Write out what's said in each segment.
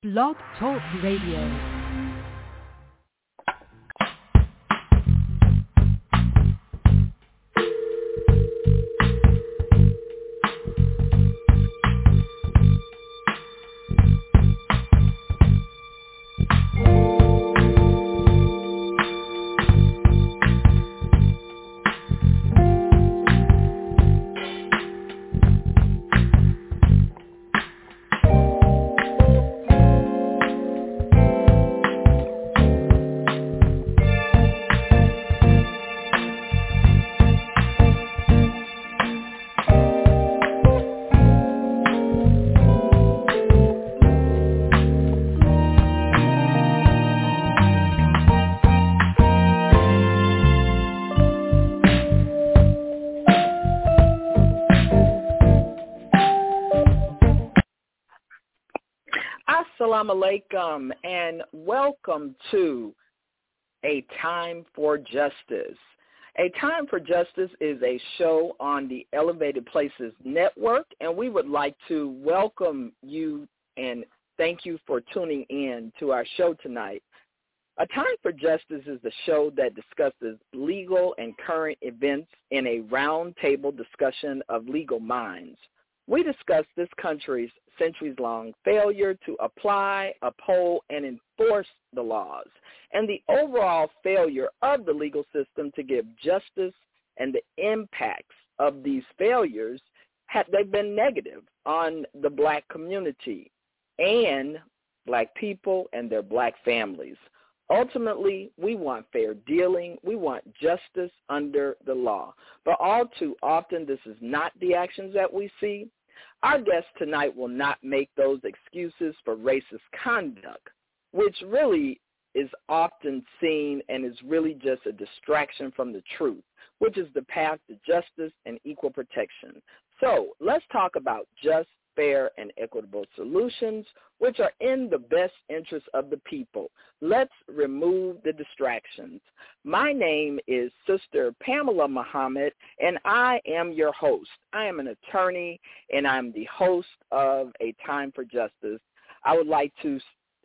Blog Talk Radio. Assalamu alaikum and welcome to A Time for Justice. A Time for Justice is a show on the Elevated Places Network, and we would like to welcome you and thank you for tuning in to our show tonight. A Time for Justice is the show that discusses legal and current events in a roundtable discussion of legal minds. We discuss this country's centuries-long failure to apply, uphold, and enforce the laws, and the overall failure of the legal system to give justice, and the impacts of these failures, they've been negative on the black community and black people and their black families. Ultimately, we want fair dealing. We want justice under the law. But all too often, this is not the actions that we see. Our guest tonight will not make those excuses for racist conduct, which really is often seen and is really just a distraction from the truth, which is the path to justice and equal protection. So let's talk about just, fair, and equitable solutions, which are in the best interest of the people. Let's remove the distractions. My name is Sister Pamela Muhammad, and I am your host. I am an attorney, and I'm the host of A Time for Justice. I would like to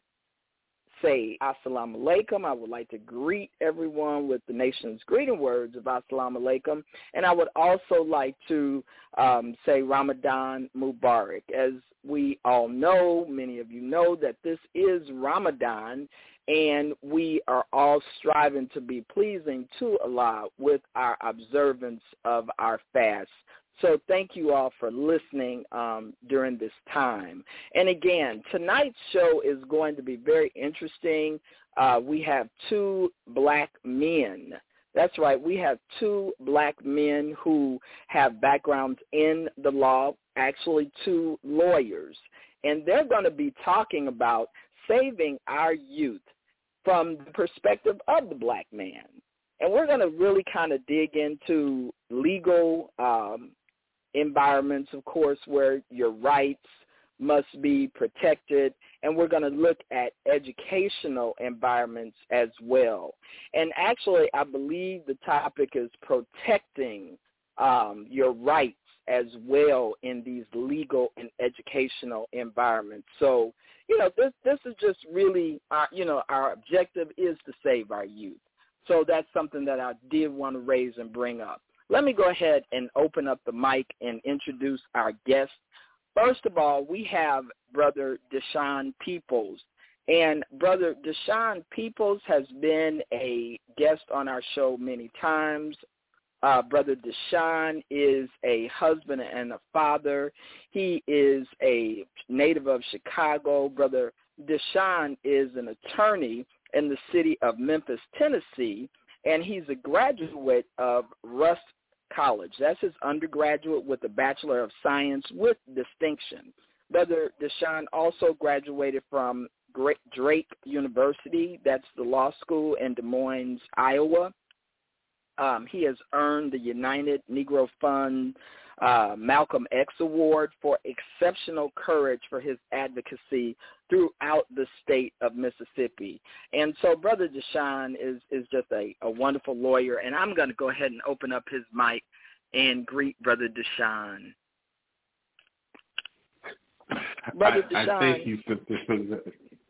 say Assalamu alaikum. I would like to greet everyone with the nation's greeting words of Assalamu alaikum. And I would also like to say Ramadan Mubarak. As we all know, many of you know that this is Ramadan, and we are all striving to be pleasing to Allah with our observance of our fast. So thank you all for listening during this time. And again, tonight's show is going to be very interesting. We have two black men. That's right. We have two black men who have backgrounds in the law, actually two lawyers. And they're going to be talking about saving our youth from the perspective of the black man. And we're going to really kind of dig into legal environments, of course, where your rights must be protected, and we're going to look at educational environments as well. And actually, I believe the topic is protecting your rights as well in these legal and educational environments. So, this is just really, our objective is to save our youth. So that's something that I did want to raise and bring up. Let me go ahead and open up the mic and introduce our guest. First of all, we have Brother Deshaun Peoples. And Brother Deshaun Peoples has been a guest on our show many times. Brother Deshaun is a husband and a father. He is a native of Chicago. Brother Deshaun is an attorney in the city of Memphis, Tennessee, and he's a graduate of Rusk College. That's his undergraduate with a Bachelor of Science with distinction. Brother Deshaun also graduated from Drake University. That's the law school in Des Moines, Iowa. He has earned the United Negro Fund Malcolm X Award for exceptional courage for his advocacy throughout the state of Mississippi. And so Brother Deshaun is just a wonderful lawyer, and I'm going to go ahead and open up his mic and greet Brother Deshaun. Brother Deshaun. I thank you, sister, for that.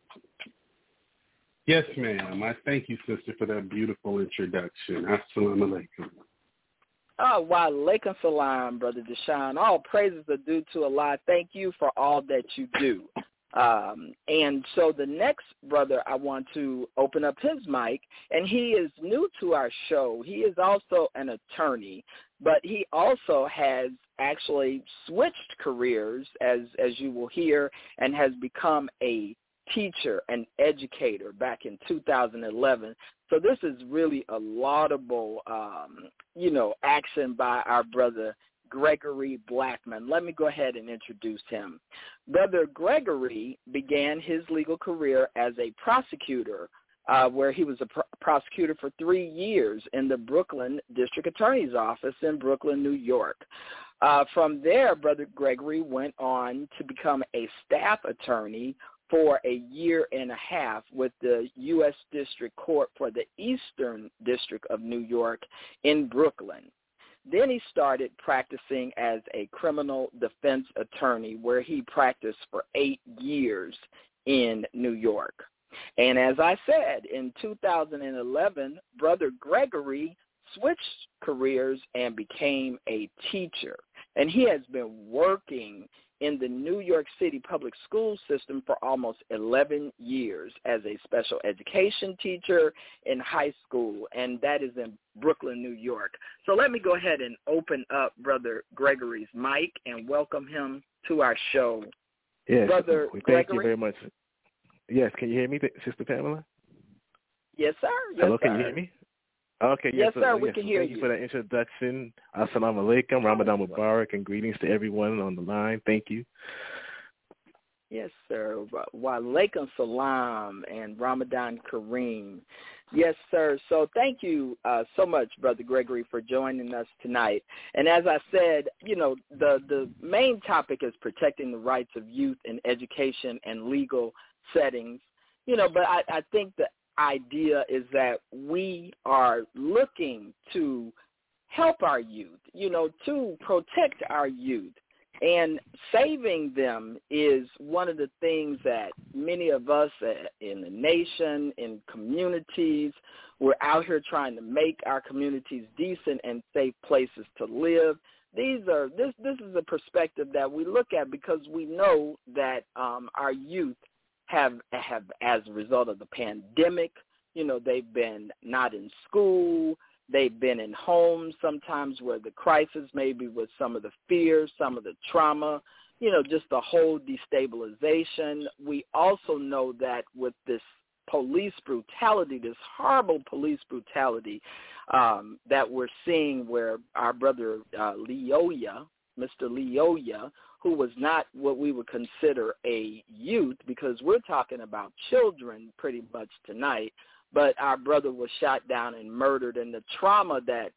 Yes, ma'am. I thank you, sister, for that beautiful introduction. Assalamu alaikum. Oh, wa alaikum salam, Brother Deshaun. All praises are due to Allah. Thank you for all that you do. And so the next brother, I want to open up his mic, and he is new to our show. He is also an attorney, but he also has actually switched careers, as you will hear, and has become a teacher and educator back in 2011. So this is really a laudable, action by our brother Gregory Blackman. Let me go ahead and introduce him. Brother Gregory began his legal career as a prosecutor, where he was a prosecutor for 3 years in the Brooklyn District Attorney's Office in Brooklyn, New York. From there, Brother Gregory went on to become a staff attorney for 1.5 years with the U.S. District Court for the Eastern District of New York in Brooklyn. Then he started practicing as a criminal defense attorney, where he practiced for 8 years in New York. And as I said, in 2011, Brother Gregory switched careers and became a teacher. And he has been working in the New York City public school system for almost 11 years as a special education teacher in high school, and that is in Brooklyn, New York. So let me go ahead and open up Brother Gregory's mic and welcome him to our show. Yes, Brother thank Gregory. you very much. Yes, can you hear me, Sister Pamela? Yes, sir. Yes, Hello, sir. Can you hear me? Okay, yes, sir. We can hear Thank you for that introduction. Assalamu alaikum, Ramadan Mubarak, and greetings to everyone on the line. Thank you. Yes, sir. Wa alaikum salam and Ramadan Kareem. Yes, sir. So thank you so much, Brother Gregory, for joining us tonight. And as I said, the main topic is protecting the rights of youth in education and legal settings. But I think the idea is that we are looking to help our youth, to protect our youth. And saving them is one of the things that many of us in the nation, in communities, we're out here trying to make our communities decent and safe places to live. This is a perspective that we look at because we know that our youth have as a result of the pandemic, they've been not in school. They've been in homes sometimes where the crisis maybe was some of the fears, some of the trauma, just the whole destabilization. We also know that with this police brutality, this horrible police brutality that we're seeing, where our brother Leoya, Mr. Leoya, who was not what we would consider a youth, because we're talking about children pretty much tonight, but our brother was shot down and murdered, and the trauma that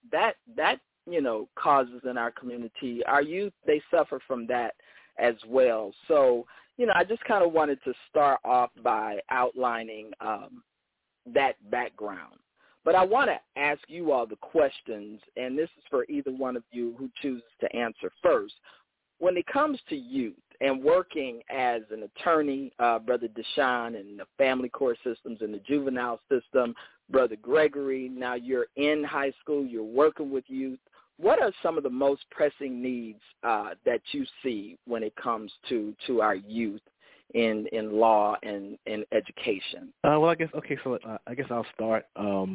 causes in our community, our youth, they suffer from that as well. So, I just kind of wanted to start off by outlining that background. But I want to ask you all the questions, and this is for either one of you who chooses to answer first. When it comes to youth and working as an attorney, Brother Deshaun, in the family court systems and the juvenile system, Brother Gregory, now you're in high school, you're working with youth. What are some of the most pressing needs that you see when it comes to our youth in law and in education? Well, I guess I'll start.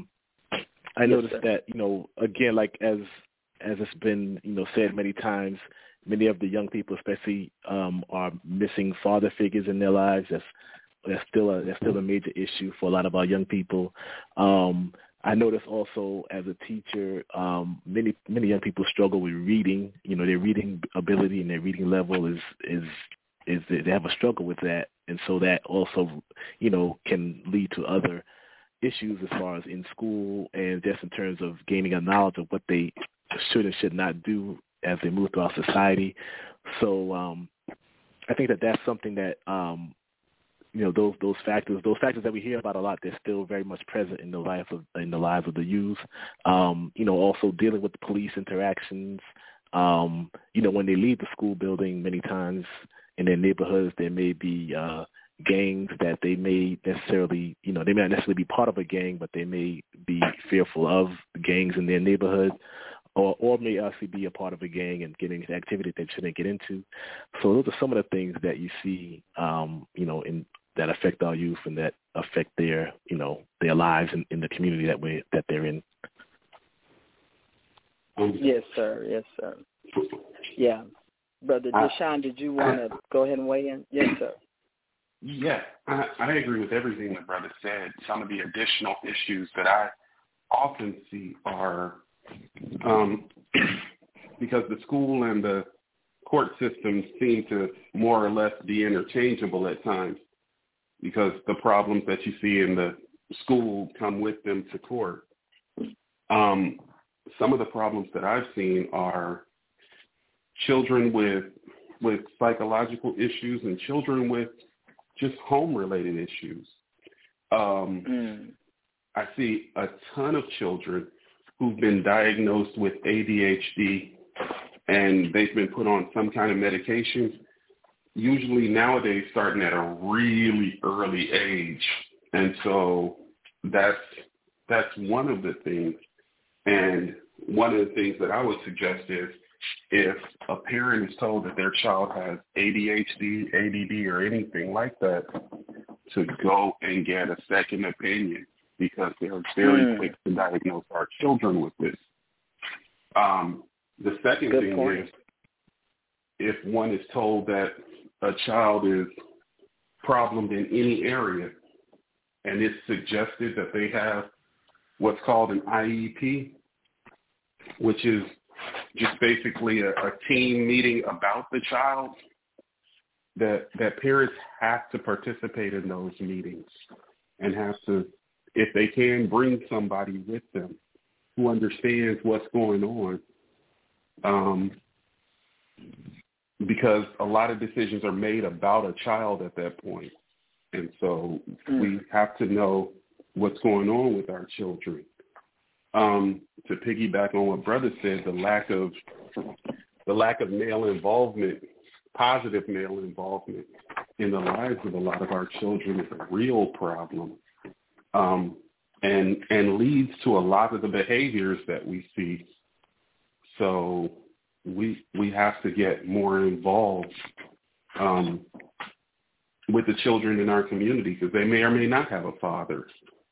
I noticed that, again, like as it's been, said many times, many of the young people, especially, are missing father figures in their lives. That's still a major issue for a lot of our young people. I notice also as a teacher, many young people struggle with reading. Their reading ability and their reading level is they have a struggle with that, and so that also, can lead to other issues as far as in school and just in terms of gaining a knowledge of what they should and should not do as they move throughout society. So I think that something that those factors that we hear about a lot, they're still very much present in the lives of the youth. Also dealing with the police interactions. When they leave the school building, many times in their neighborhoods. There may be gangs that they may necessarily, they may not necessarily be part of a gang, but they may be fearful of gangs in their neighborhood, or may actually be a part of a gang and getting into activity they shouldn't get into. So those are some of the things that you see, in that affect our youth and that affect their lives in the community that they're in. Yes, sir. Yes, sir. Yeah. Brother Deshaun, did you want to go ahead and weigh in? Yes, sir. Yeah, I agree with everything the brother said. Some of the additional issues that I often see are because the school and the court systems seem to more or less be interchangeable at times, because the problems that you see in the school come with them to court. Some of the problems that I've seen are children with psychological issues and children with just home-related issues. I see a ton of children who've been diagnosed with ADHD and they've been put on some kind of medication, usually nowadays starting at a really early age. And so that's one of the things. And one of the things that I would suggest is if a parent is told that their child has ADHD, ADD, or anything like that, to go and get a second opinion, because they're very quick to diagnose our children with this. The second Good thing point. is if one is told that a child is problemed in any area and it's suggested that they have what's called an IEP, which is just basically a team meeting about the child, that parents have to participate in those meetings and have to, if they can, bring somebody with them who understands what's going on. Because a lot of decisions are made about a child at that point. And so we have to know what's going on with our children. To piggyback on what brother said, the lack of male involvement, positive male involvement in the lives of a lot of our children is a real problem, and leads to a lot of the behaviors that we see. So we have to get more involved with the children in our community, because they may or may not have a father,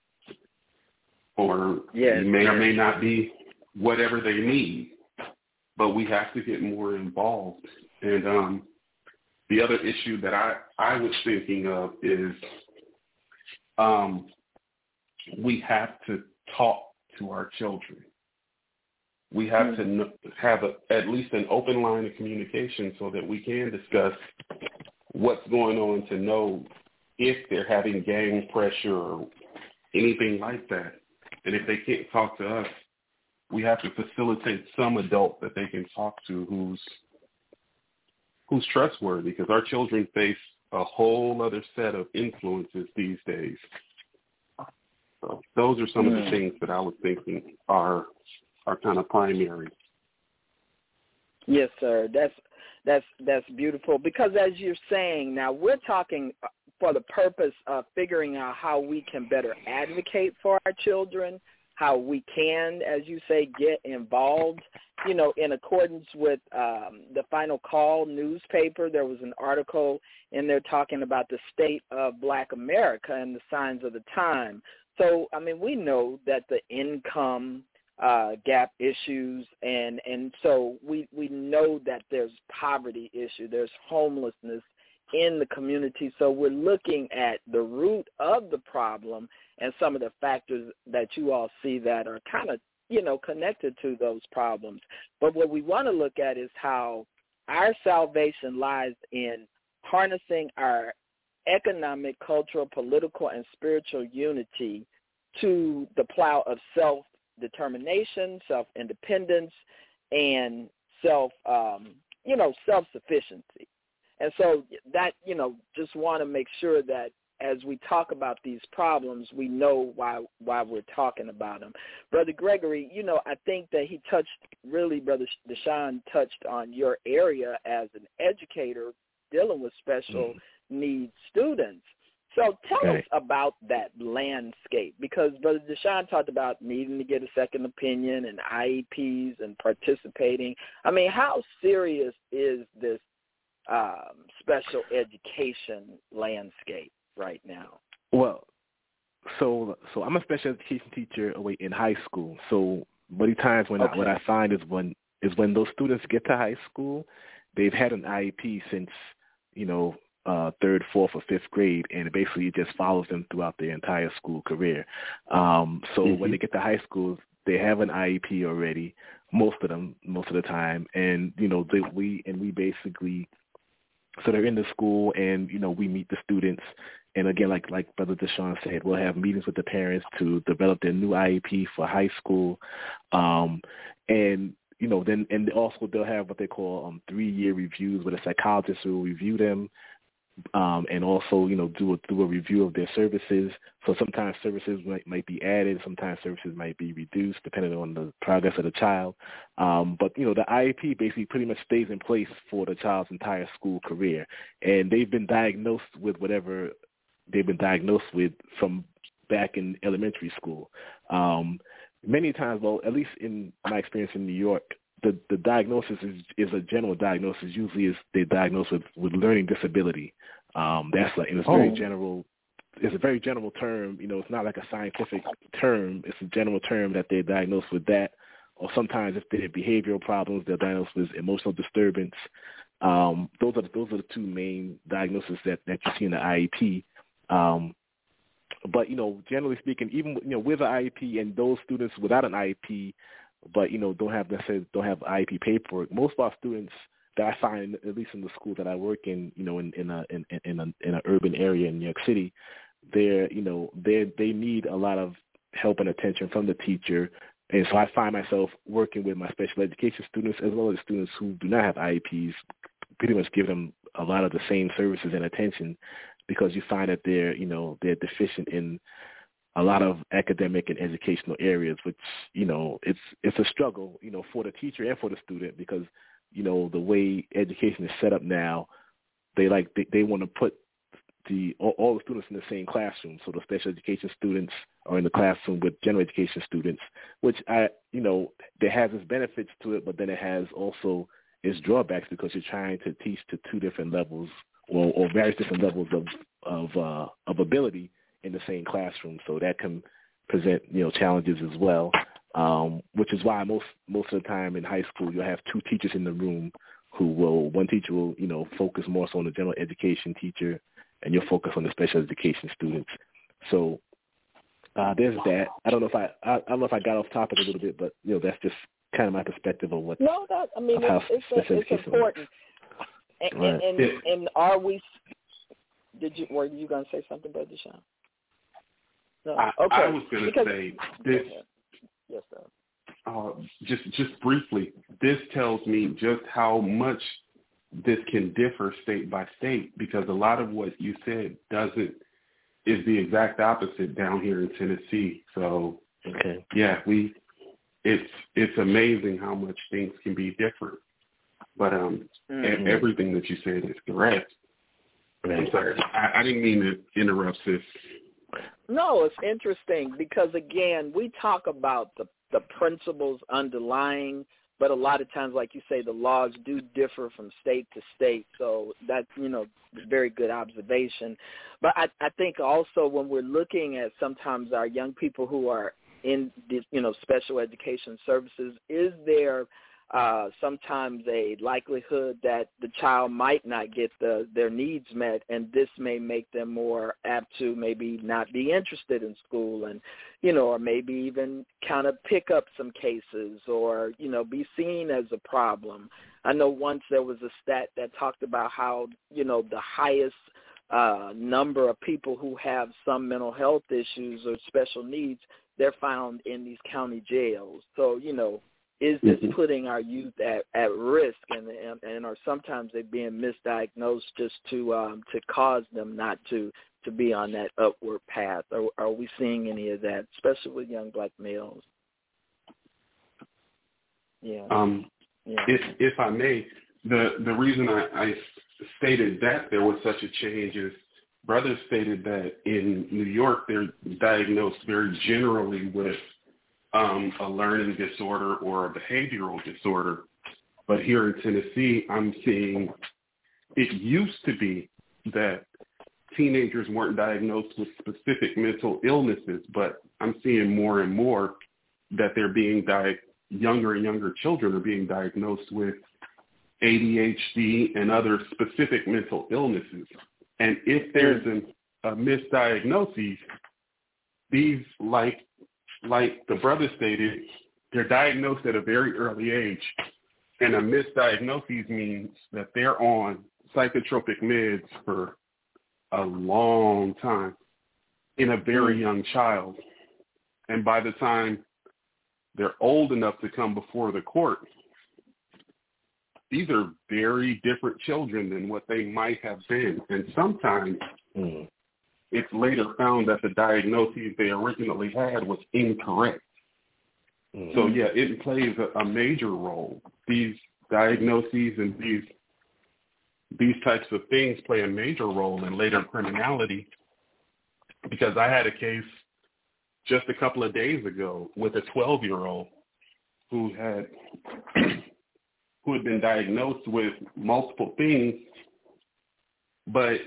or may or may not be whatever they need, but we have to get more involved. And the other issue that I was thinking of is we have to talk to our children. We have to have at least an open line of communication so that we can discuss what's going on, to know if they're having gang pressure or anything like that. And if they can't talk to us, we have to facilitate some adult that they can talk to who's trustworthy, because our children face a whole other set of influences these days. So those are some of the things that I was thinking are kind of primary. Yes, sir. That's beautiful, because as you're saying, now we're talking for the purpose of figuring out how we can better advocate for our children, how we can, as you say, get involved. In accordance with the Final Call newspaper, there was an article in there talking about the state of Black America and the signs of the time. So, we know that the income gap issues, and so we know that there's poverty issue, there's homelessness in the community. So we're looking at the root of the problem and some of the factors that you all see that are kind of, connected to those problems. But what we want to look at is how our salvation lies in harnessing our economic, cultural, political, and spiritual unity to the plow of self-determination, self-independence, and self-sufficiency. And so that, just want to make sure that as we talk about these problems, we know why we're talking about them. Brother Gregory, I think that Brother Deshaun touched on your area as an educator dealing with special needs students. So tell us about that landscape, because Brother Deshaun talked about needing to get a second opinion and IEPs and participating. I mean, how serious is this special education landscape right now? Well, so I'm a special education teacher in high school. So many times what I find is when those students get to high school, they've had an IEP since, third, fourth, or fifth grade, and basically it just follows them throughout their entire school career. When they get to high school, they have an IEP already, most of the time, and we basically, so they're in the school, and we meet the students, and again, like Brother Deshaun said, we'll have meetings with the parents to develop their new IEP for high school, then also they'll have what they call 3-year reviews, where the psychologist will review them. And also, do a review of their services. So sometimes services might be added, sometimes services might be reduced, depending on the progress of the child. But the IEP basically pretty much stays in place for the child's entire school career. And they've been diagnosed with whatever they've been diagnosed with from back in elementary school. Many times, well, at least in my experience in New York, the diagnosis is a general diagnosis. Usually is they're diagnosed with learning disability. That's like, and it's very general. It's a very general term. It's not like a scientific term. It's a general term that they're diagnosed with that. Or sometimes if they have behavioral problems, they're diagnosed with emotional disturbance. Those are the two main diagnoses that you see in the IEP. But generally speaking, even with an IEP and those students without an IEP, but don't have IEP paperwork. Most of our students that I find, at least in the school that I work in, in an urban area in New York City, they need a lot of help and attention from the teacher. And so I find myself working with my special education students as well as students who do not have IEPs, pretty much give them a lot of the same services and attention, because you find that they're deficient in a lot of academic and educational areas, which, it's a struggle, for the teacher and for the student, because, the way education is set up now, they want to put all the students in the same classroom. So the special education students are in the classroom with general education students, which there has its benefits to it, but then it has also its drawbacks, because you're trying to teach to two different levels or various different levels of ability in the same classroom. So that can present, challenges as well, which is why most of the time in high school you'll have two teachers in the room one teacher will, focus more so on the general education teacher, and you'll focus on the special education students. So there's that. I don't know if I got off topic a little bit, but, that's just kind of my perspective on what. No, it's important. And are we? Were you going to say something, Brother Deshaun? No. Okay. I was going to say this. Yes, sir. Just briefly, this tells me just how much this can differ state by state, because a lot of what you said is the exact opposite down here in Tennessee. So, yeah, it's amazing how much things can be different. But everything that you said is correct. I'm sorry. I didn't mean to interrupt, sis. No, it's interesting because, again, we talk about the principles underlying, but a lot of times, like you say, the laws do differ from state to state. So that's, very good observation. But I think also when we're looking at sometimes our young people who are in, special education services, is there sometimes a likelihood that the child might not get their needs met, and this may make them more apt to maybe not be interested in school, and or maybe even kind of pick up some cases, or be seen as a problem. I know once there was a stat that talked about how the highest number of people who have some mental health issues or special needs, they're found in these county jails. So is this putting our youth at risk, and or sometimes they're being misdiagnosed just to cause them not to be on that upward path? Or are we seeing any of that, especially with young black males? Yeah. If I may, the reason I stated that there was such a change is brothers stated that in New York they're diagnosed very generally with a learning disorder or a behavioral disorder. But here in Tennessee, I'm seeing it used to be that teenagers weren't diagnosed with specific mental illnesses, but I'm seeing more and more that they're being younger and younger children are being diagnosed with ADHD and other specific mental illnesses. And if there's a misdiagnosis, these, like the brother stated, they're diagnosed at a very early age. And a misdiagnosis means that they're on psychotropic meds for a long time in a very young child. And by the time they're old enough to come before the court, these are very different children than what they might have been. And sometimes it's later found that the diagnosis they originally had was incorrect. So, yeah, it plays a major role. These diagnoses and these types of things play a major role in later criminality, because I had a case just a couple of days ago with a 12-year-old who had been diagnosed with multiple things, but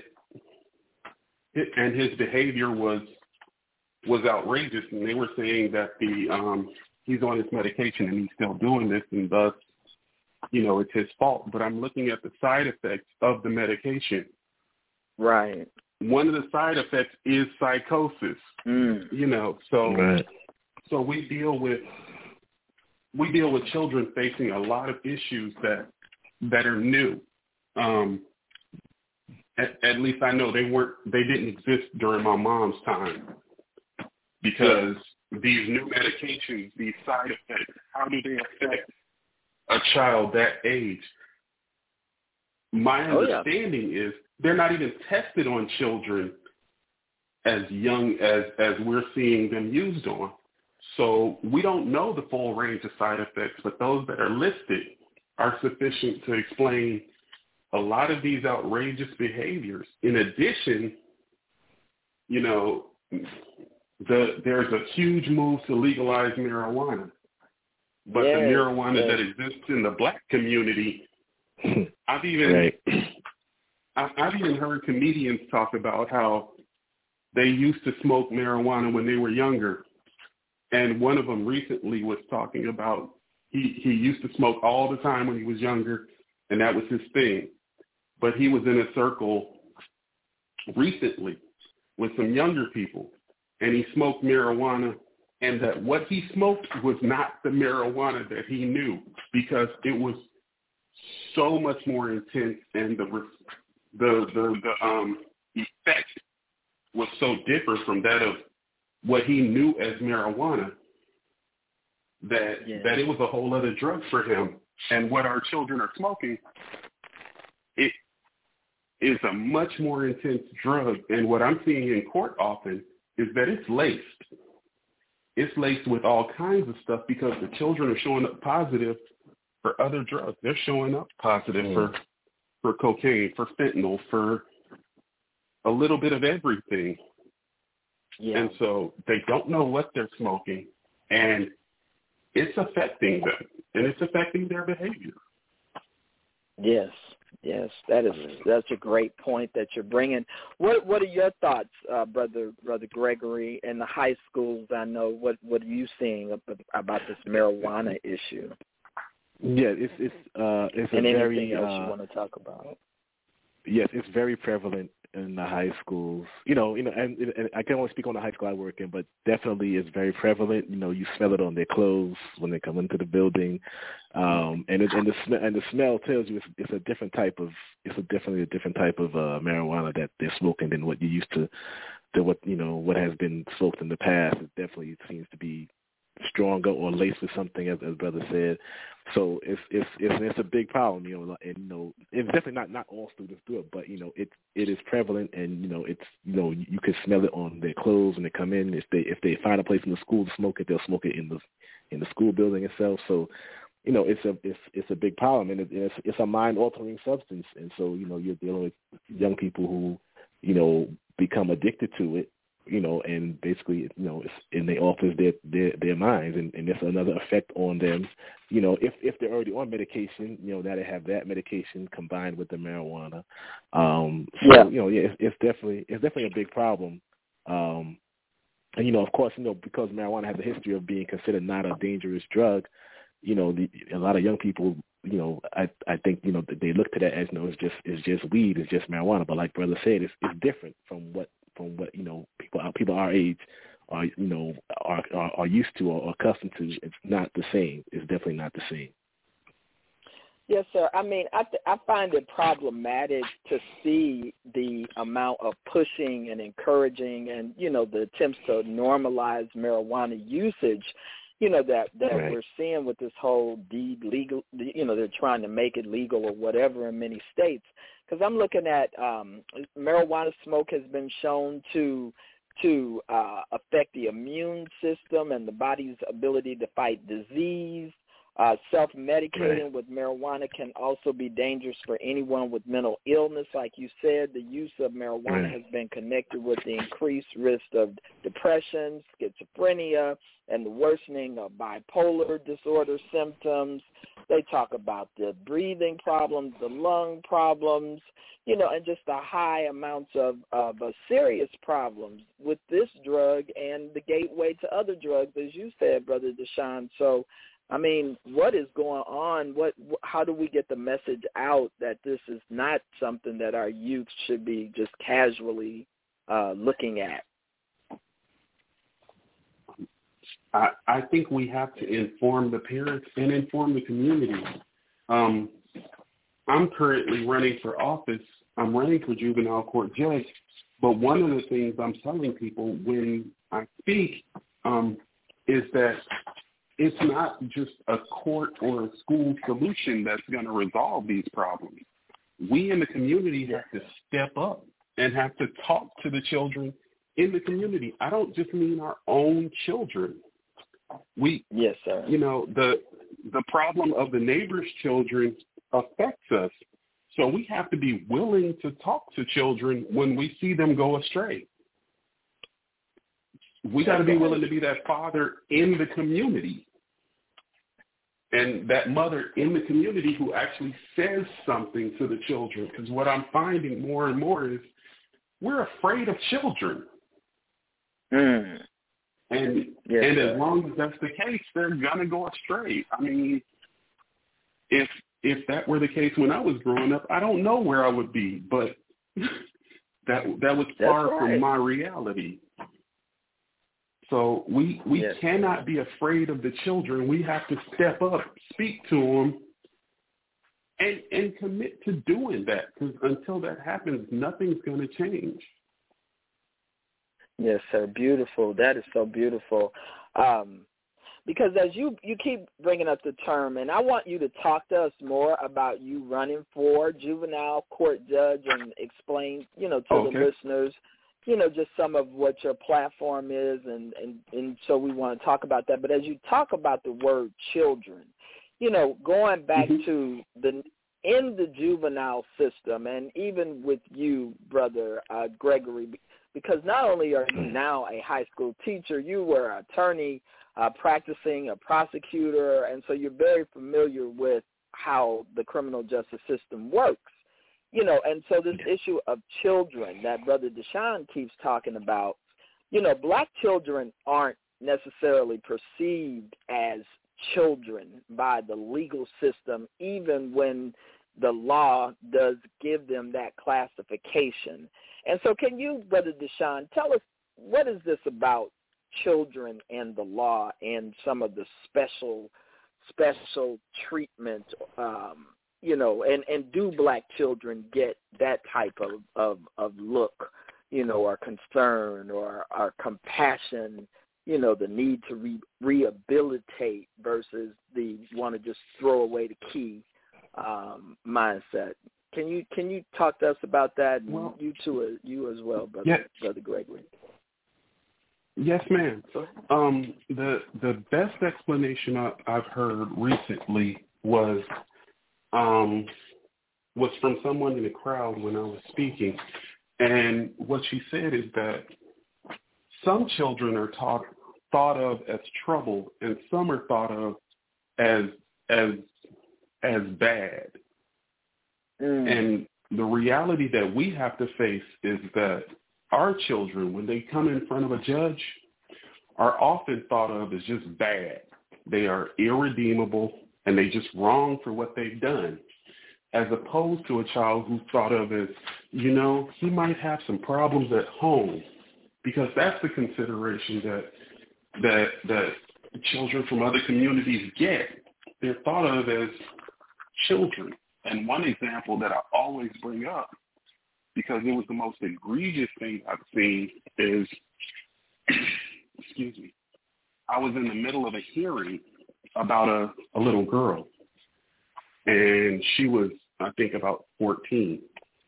his behavior was outrageous, and they were saying that he's on his medication and he's still doing this, and thus, it's his fault. But I'm looking at the side effects of the medication. Right. One of the side effects is psychosis. So we deal with children facing a lot of issues that are new. At least I know they didn't exist during my mom's time, because these new medications, these side effects, how do they affect a child that age? My understanding is they're not even tested on children as young as we're seeing them used on. So we don't know the full range of side effects, but those that are listed are sufficient to explain a lot of these outrageous behaviors. In addition, there's a huge move to legalize marijuana. But the marijuana that exists in the black community, I've even heard comedians talk about how they used to smoke marijuana when they were younger. And one of them recently was talking about he used to smoke all the time when he was younger, and that was his thing. But he was in a circle recently with some younger people, and he smoked marijuana, and that what he smoked was not the marijuana that he knew, because it was so much more intense, and the effect was so different from that of what he knew as marijuana that it was a whole other drug for him. And what our children are smoking, it is a much more intense drug. And what I'm seeing in court often is that it's laced. It's laced with all kinds of stuff, because the children are showing up positive for other drugs. They're showing up positive for cocaine, for fentanyl, for a little bit of everything. Yeah. And so they don't know what they're smoking, and it's affecting them, and it's affecting their behavior. Yes, that's a great point that you're bringing. What are your thoughts, Brother Gregory, in the high schools? I know what are you seeing about this marijuana issue? Yeah, it's and a anything very else you want to talk about? Yes, it's very prevalent in the high schools. And I can only speak on the high school I work in, but definitely it's very prevalent. You smell it on their clothes when they come into the building, and the smell tells you it's definitely a different type of marijuana that they're smoking than what you used to, what has been smoked in the past. It definitely seems to be stronger or laced with something, as brother said. So it's a big problem, and it's definitely not all students do it, but it is prevalent, and it's you can smell it on their clothes when they come in. If they find a place in the school to smoke it, they'll smoke it in the school building itself. So it's a big problem, and it's a mind-altering substance, and so you're dealing with young people who become addicted to it, and basically and they alter their minds, and there's another effect on them, if they're already on medication, now they have that medication combined with the marijuana, it's definitely a big problem, and of course because marijuana has a history of being considered not a dangerous drug. A lot of young people, I think, they look to that as, it's just weed, it's just marijuana. But like Brother said, it's different from what people our age are used to or accustomed to. It's not the same. It's definitely not the same. Yes, sir. I mean, I find it problematic to see the amount of pushing and encouraging and, the attempts to normalize marijuana usage, that right. we're seeing with this whole legal, they're trying to make it legal or whatever in many states. Because I'm looking at marijuana smoke has been shown to affect the immune system and the body's ability to fight disease. Self-medicating right. with marijuana can also be dangerous for anyone with mental illness. Like you said, the use of marijuana right. has been connected with the increased risk of depression, schizophrenia, and the worsening of bipolar disorder symptoms. They talk about the breathing problems, the lung problems, and just the high amounts of serious problems with this drug and the gateway to other drugs, as you said, Brother Deshaun. So, I mean, what is going on? How do we get the message out that this is not something that our youth should be just casually looking at? I think we have to inform the parents and inform the community. I'm currently running for office. I'm running for juvenile court judge. But one of the things I'm telling people when I speak is that it's not just a court or a school solution that's going to resolve these problems. We in the community have to step up and have to talk to the children in the community. I don't just mean our own children. Yes, sir. The problem of the neighbor's children affects us. So we have to be willing to talk to children when we see them go astray. We got to be willing to be that father in the community and that mother in the community who actually says something to the children. Because what I'm finding more and more is we're afraid of children. And as long as that's the case, they're going to go astray. I mean, if that were the case when I was growing up, I don't know where I would be, but that was far from my reality. So we cannot be afraid of the children. We have to step up, speak to them, and commit to doing that. Because until that happens, nothing's going to change. Yes, sir. Beautiful. That is so beautiful. Because as you keep bringing up the term, and I want you to talk to us more about you running for juvenile court judge and explain, to the listeners, just some of what your platform is, and so we want to talk about that. But as you talk about the word children, going back to in the juvenile system, and even with you, Brother Gregory, because not only are you now a high school teacher, you were an attorney, practicing, a prosecutor, and so you're very familiar with how the criminal justice system works. And so this issue of children that Brother Deshaun keeps talking about, black children aren't necessarily perceived as children by the legal system, even when the law does give them that classification. And so can you, Brother Deshaun, tell us, what is this about children and the law and some of the special treatment, and do black children get that type of look, or concern or compassion, the need to rehabilitate versus the want to just throw away the key mindset? Can you talk to us about that? And you as well, Brother Gregory. Yes, ma'am. The best explanation I've heard recently was from someone in the crowd when I was speaking, and what she said is that some children are thought of as trouble, and some are thought of as bad. And the reality that we have to face is that our children, when they come in front of a judge, are often thought of as just bad. They are irredeemable, and they just wrong for what they've done, as opposed to a child who's thought of as, he might have some problems at home, because that's the consideration that children from other communities get. They're thought of as children. And one example that I always bring up, because it was the most egregious thing I've seen, is, excuse me, I was in the middle of a hearing about a little girl, and she was, I think, about 14,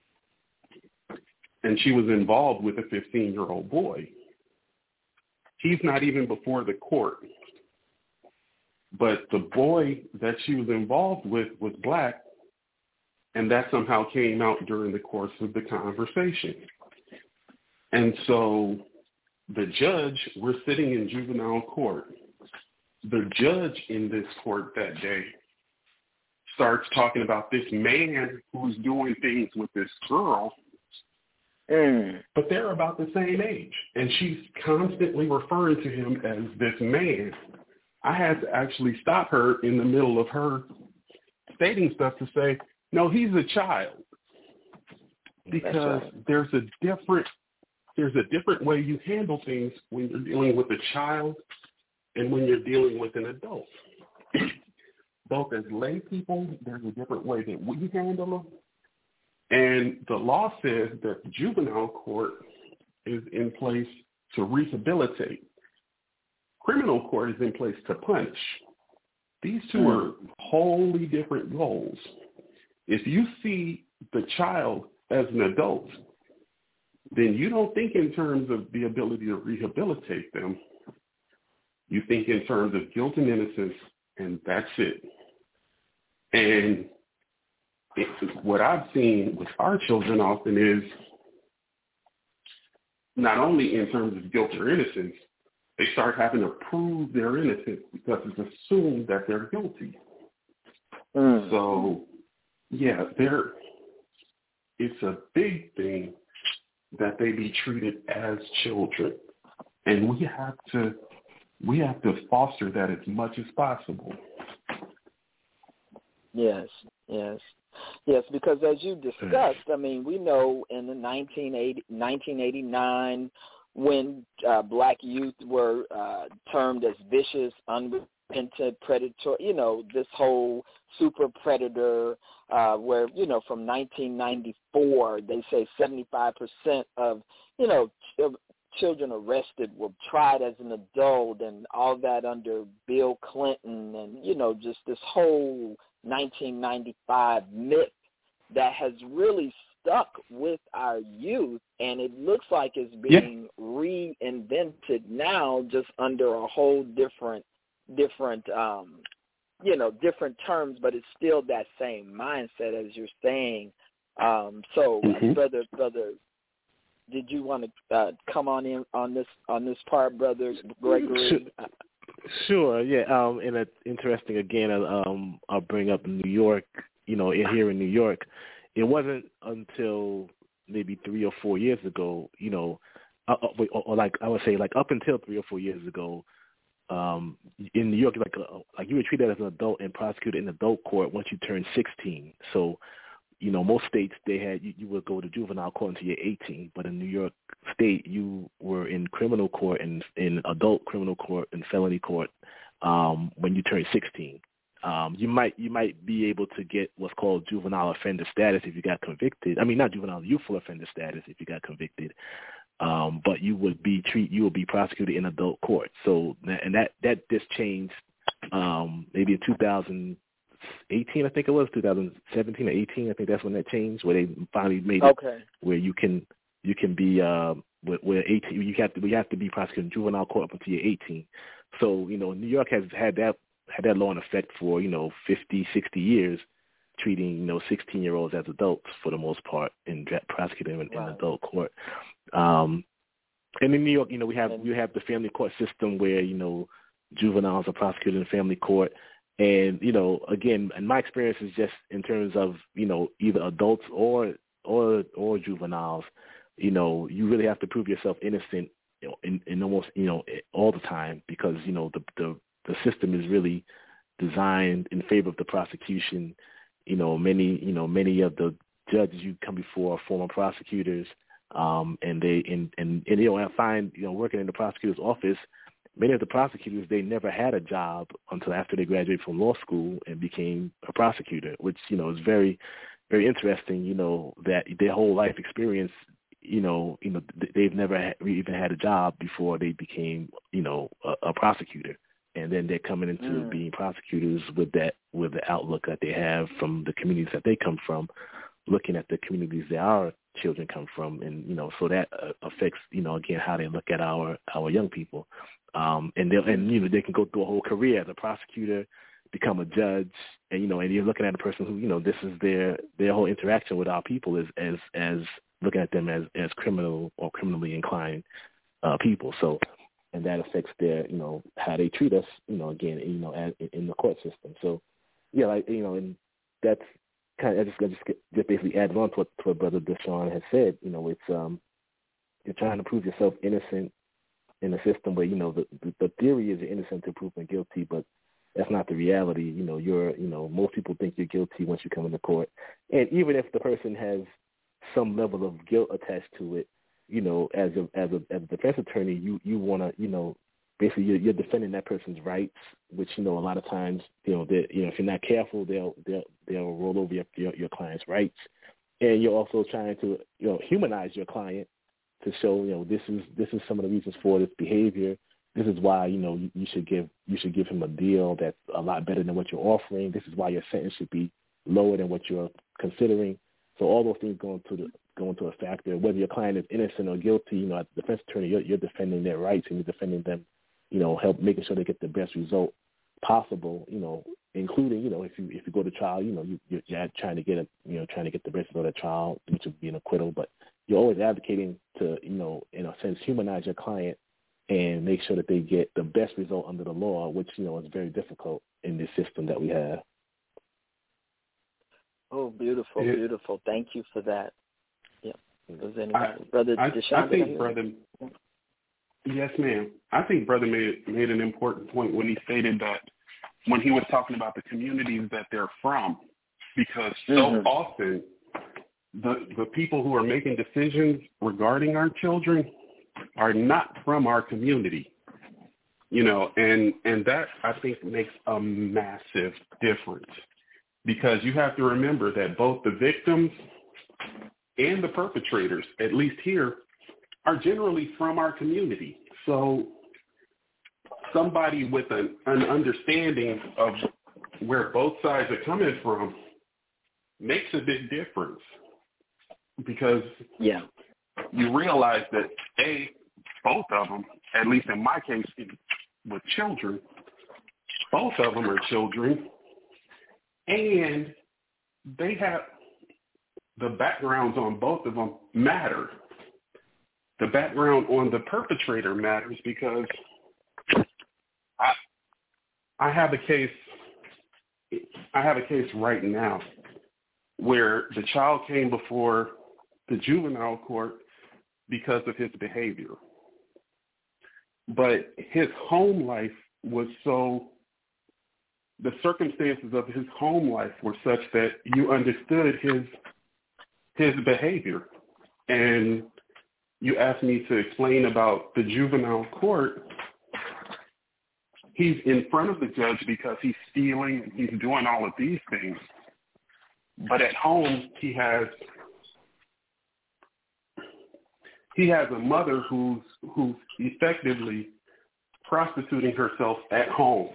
and she was involved with a 15-year-old boy. He's not even before the court, but the boy that she was involved with was black, and that somehow came out during the course of the conversation. And so the judge, we're sitting in juvenile court. The judge in this court that day starts talking about this man who's doing things with this girl, but they're about the same age. And she's constantly referring to him as this man. I had to actually stop her in the middle of her stating stuff to say, no, he's a child, because right. There's a different way you handle things when you're dealing with a child and when you're dealing with an adult. Both as lay people, there's a different way that we handle them. And the law says that the juvenile court is in place to rehabilitate. Criminal court is in place to punish. These two are wholly different goals. If you see the child as an adult, then you don't think in terms of the ability to rehabilitate them. You think in terms of guilt and innocence, and that's it. And what I've seen with our children often is not only in terms of guilt or innocence, they start having to prove their innocence because it's assumed that they're guilty. So, yeah, it's a big thing that they be treated as children, and we have to foster that as much as possible. Yes, because as you discussed, I mean, we know in the 1989, when black youth were termed as vicious, unrepentant, predatory, this whole super predator, where, from 1994, they say 75% of, children arrested were tried as an adult, and all that under Bill Clinton, and, just this whole 1995 myth that has really stuck with our youth, and it looks like it's being reinvented now, just under a whole different different terms, but it's still that same mindset as you're saying. Brother, did you want to come on in on this part, Brother Gregory? Sure. Yeah. And it's interesting. Again, I'll bring up New York. Here in New York, it wasn't until maybe 3 or 4 years ago. Or like I would say, like up until 3 or 4 years ago, in New York, like you were treated as an adult and prosecuted in adult court once you turned 16. So, most states they had you would go to juvenile court until you're 18, but in New York State you were in criminal court and in adult criminal court and felony court when you turned 16. You might be able to get what's called juvenile offender status if you got convicted. I mean, not juvenile, youthful offender status if you got convicted. But you will be prosecuted in adult court. So, and that just changed maybe in 2018, I think it was 2017 or 18. I think that's when that changed, where they finally made it where you can be where 18 we have to be prosecuting juvenile court up until you're 18. So New York has had that law in effect for 50, 60 years, treating 16-year-olds as adults for the most part and prosecuting them in adult court. And in New York, we have the family court system where juveniles are prosecuted in family court. And again, in my experience is just in terms of either adults or juveniles, you really have to prove yourself innocent in almost all the time, because the system is really designed in favor of the prosecution. Many of the judges you come before are former prosecutors, and I find working in the prosecutor's office, many of the prosecutors, they never had a job until after they graduated from law school and became a prosecutor, which is very, very interesting. That their whole life experience, they've never even had a job before they became a prosecutor. And then they're coming into being prosecutors with the outlook that they have from the communities that they come from, looking at the communities that our children come from, and so that affects again how they look at our young people, and they can go through a whole career as a prosecutor, become a judge, and and you're looking at a person who this is their whole interaction with our people as looking at them as criminal or criminally inclined people. So. And that affects their, how they treat us, again, in the court system. So, yeah, and that's kind of just basically add on to what Brother Deshaun has said. It's you're trying to prove yourself innocent in a system where the theory is you're innocent until proven guilty, but that's not the reality. Most people think you're guilty once you come into court, and even if the person has some level of guilt attached to it. As a defense attorney, you want to, basically you're defending that person's rights, which a lot of times, if you're not careful, they'll roll over your client's rights, and you're also trying to humanize your client to show this is some of the reasons for this behavior. This is why you should give him a deal that's a lot better than what you're offering. This is why your sentence should be lower than what you're considering. So all those things go into a factor. Whether your client is innocent or guilty, as a defense attorney, you're defending their rights and you're defending them, help making sure they get the best result possible. Including if you go to trial, you're trying to get the best result at trial, which would be an acquittal. But you're always advocating to in a sense humanize your client and make sure that they get the best result under the law, which is very difficult in this system that we have. Oh, beautiful, beautiful. Thank you for that. Yeah. Brother Deshaun? Yes, ma'am. I think Brother made an important point when he stated that when he was talking about the communities that they're from, because so often the people who are making decisions regarding our children are not from our community, and that I think makes a massive difference. Because you have to remember that both the victims and the perpetrators, at least here, are generally from our community. So somebody with an understanding of where both sides are coming from makes a big difference. Because you realize that, both of them, at least in my case with children, both of them are children. And they have the backgrounds on both of them matter. The background on the perpetrator matters because I have a case right now where the child came before the juvenile court because of his behavior. But his home life was the circumstances of his home life were such that you understood his behavior. And you asked me to explain about the juvenile court. He's in front of the judge because he's stealing and he's doing all of these things. But at home, he has a mother who's effectively prostituting herself at home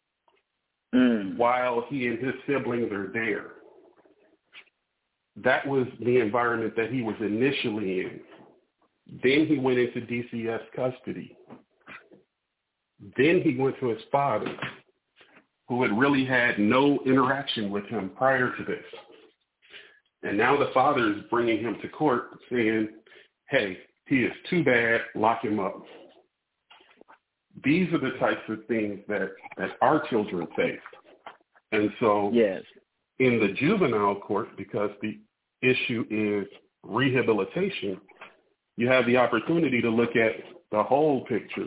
while he and his siblings are there. That was the environment that he was initially in. Then he went into DCS custody. Then he went to his father, who had really had no interaction with him prior to this. And now the father is bringing him to court saying, hey, he is too bad, lock him up. These are the types of things that our children face. And so yes, in the juvenile court, because the issue is rehabilitation, you have the opportunity to look at the whole picture.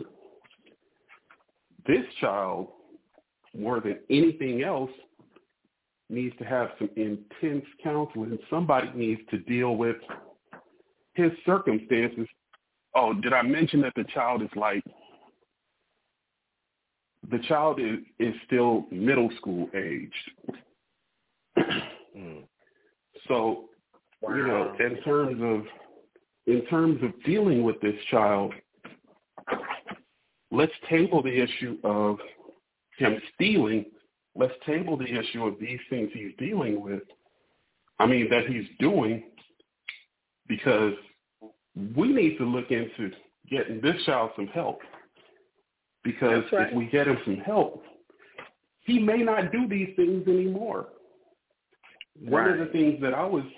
This child, more than anything else, needs to have some intense counseling. Somebody needs to deal with his circumstances. Oh, did I mention that the child is still middle school aged? So, wow. in terms of dealing with this child, let's table the issue of him stealing. Let's table the issue of these things he's dealing with. That he's doing, because we need to look into getting this child some help. Because right. If we get him some help, he may not do these things anymore. One of the things that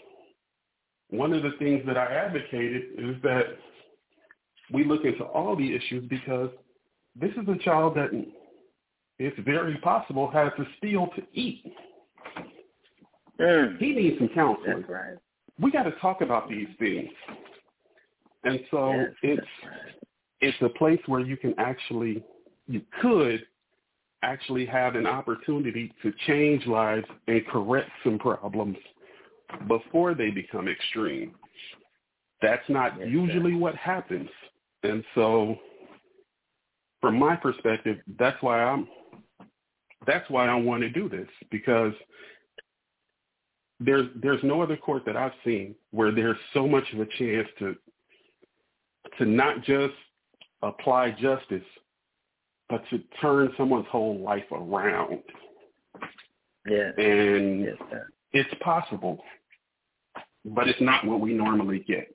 I advocated is that we look into all the issues, because this is a child that it's very possible has to steal to eat. He needs some counseling. That's right. We got to talk about these things. And so it's a place where you could actually have an opportunity to change lives and correct some problems before they become extreme. That's not usually what happens. And so from my perspective, that's why I want to do this, because there's no other court that I've seen where there's so much of a chance to not just apply justice, but to turn someone's whole life around. Yeah. And it's possible, but it's not what we normally get.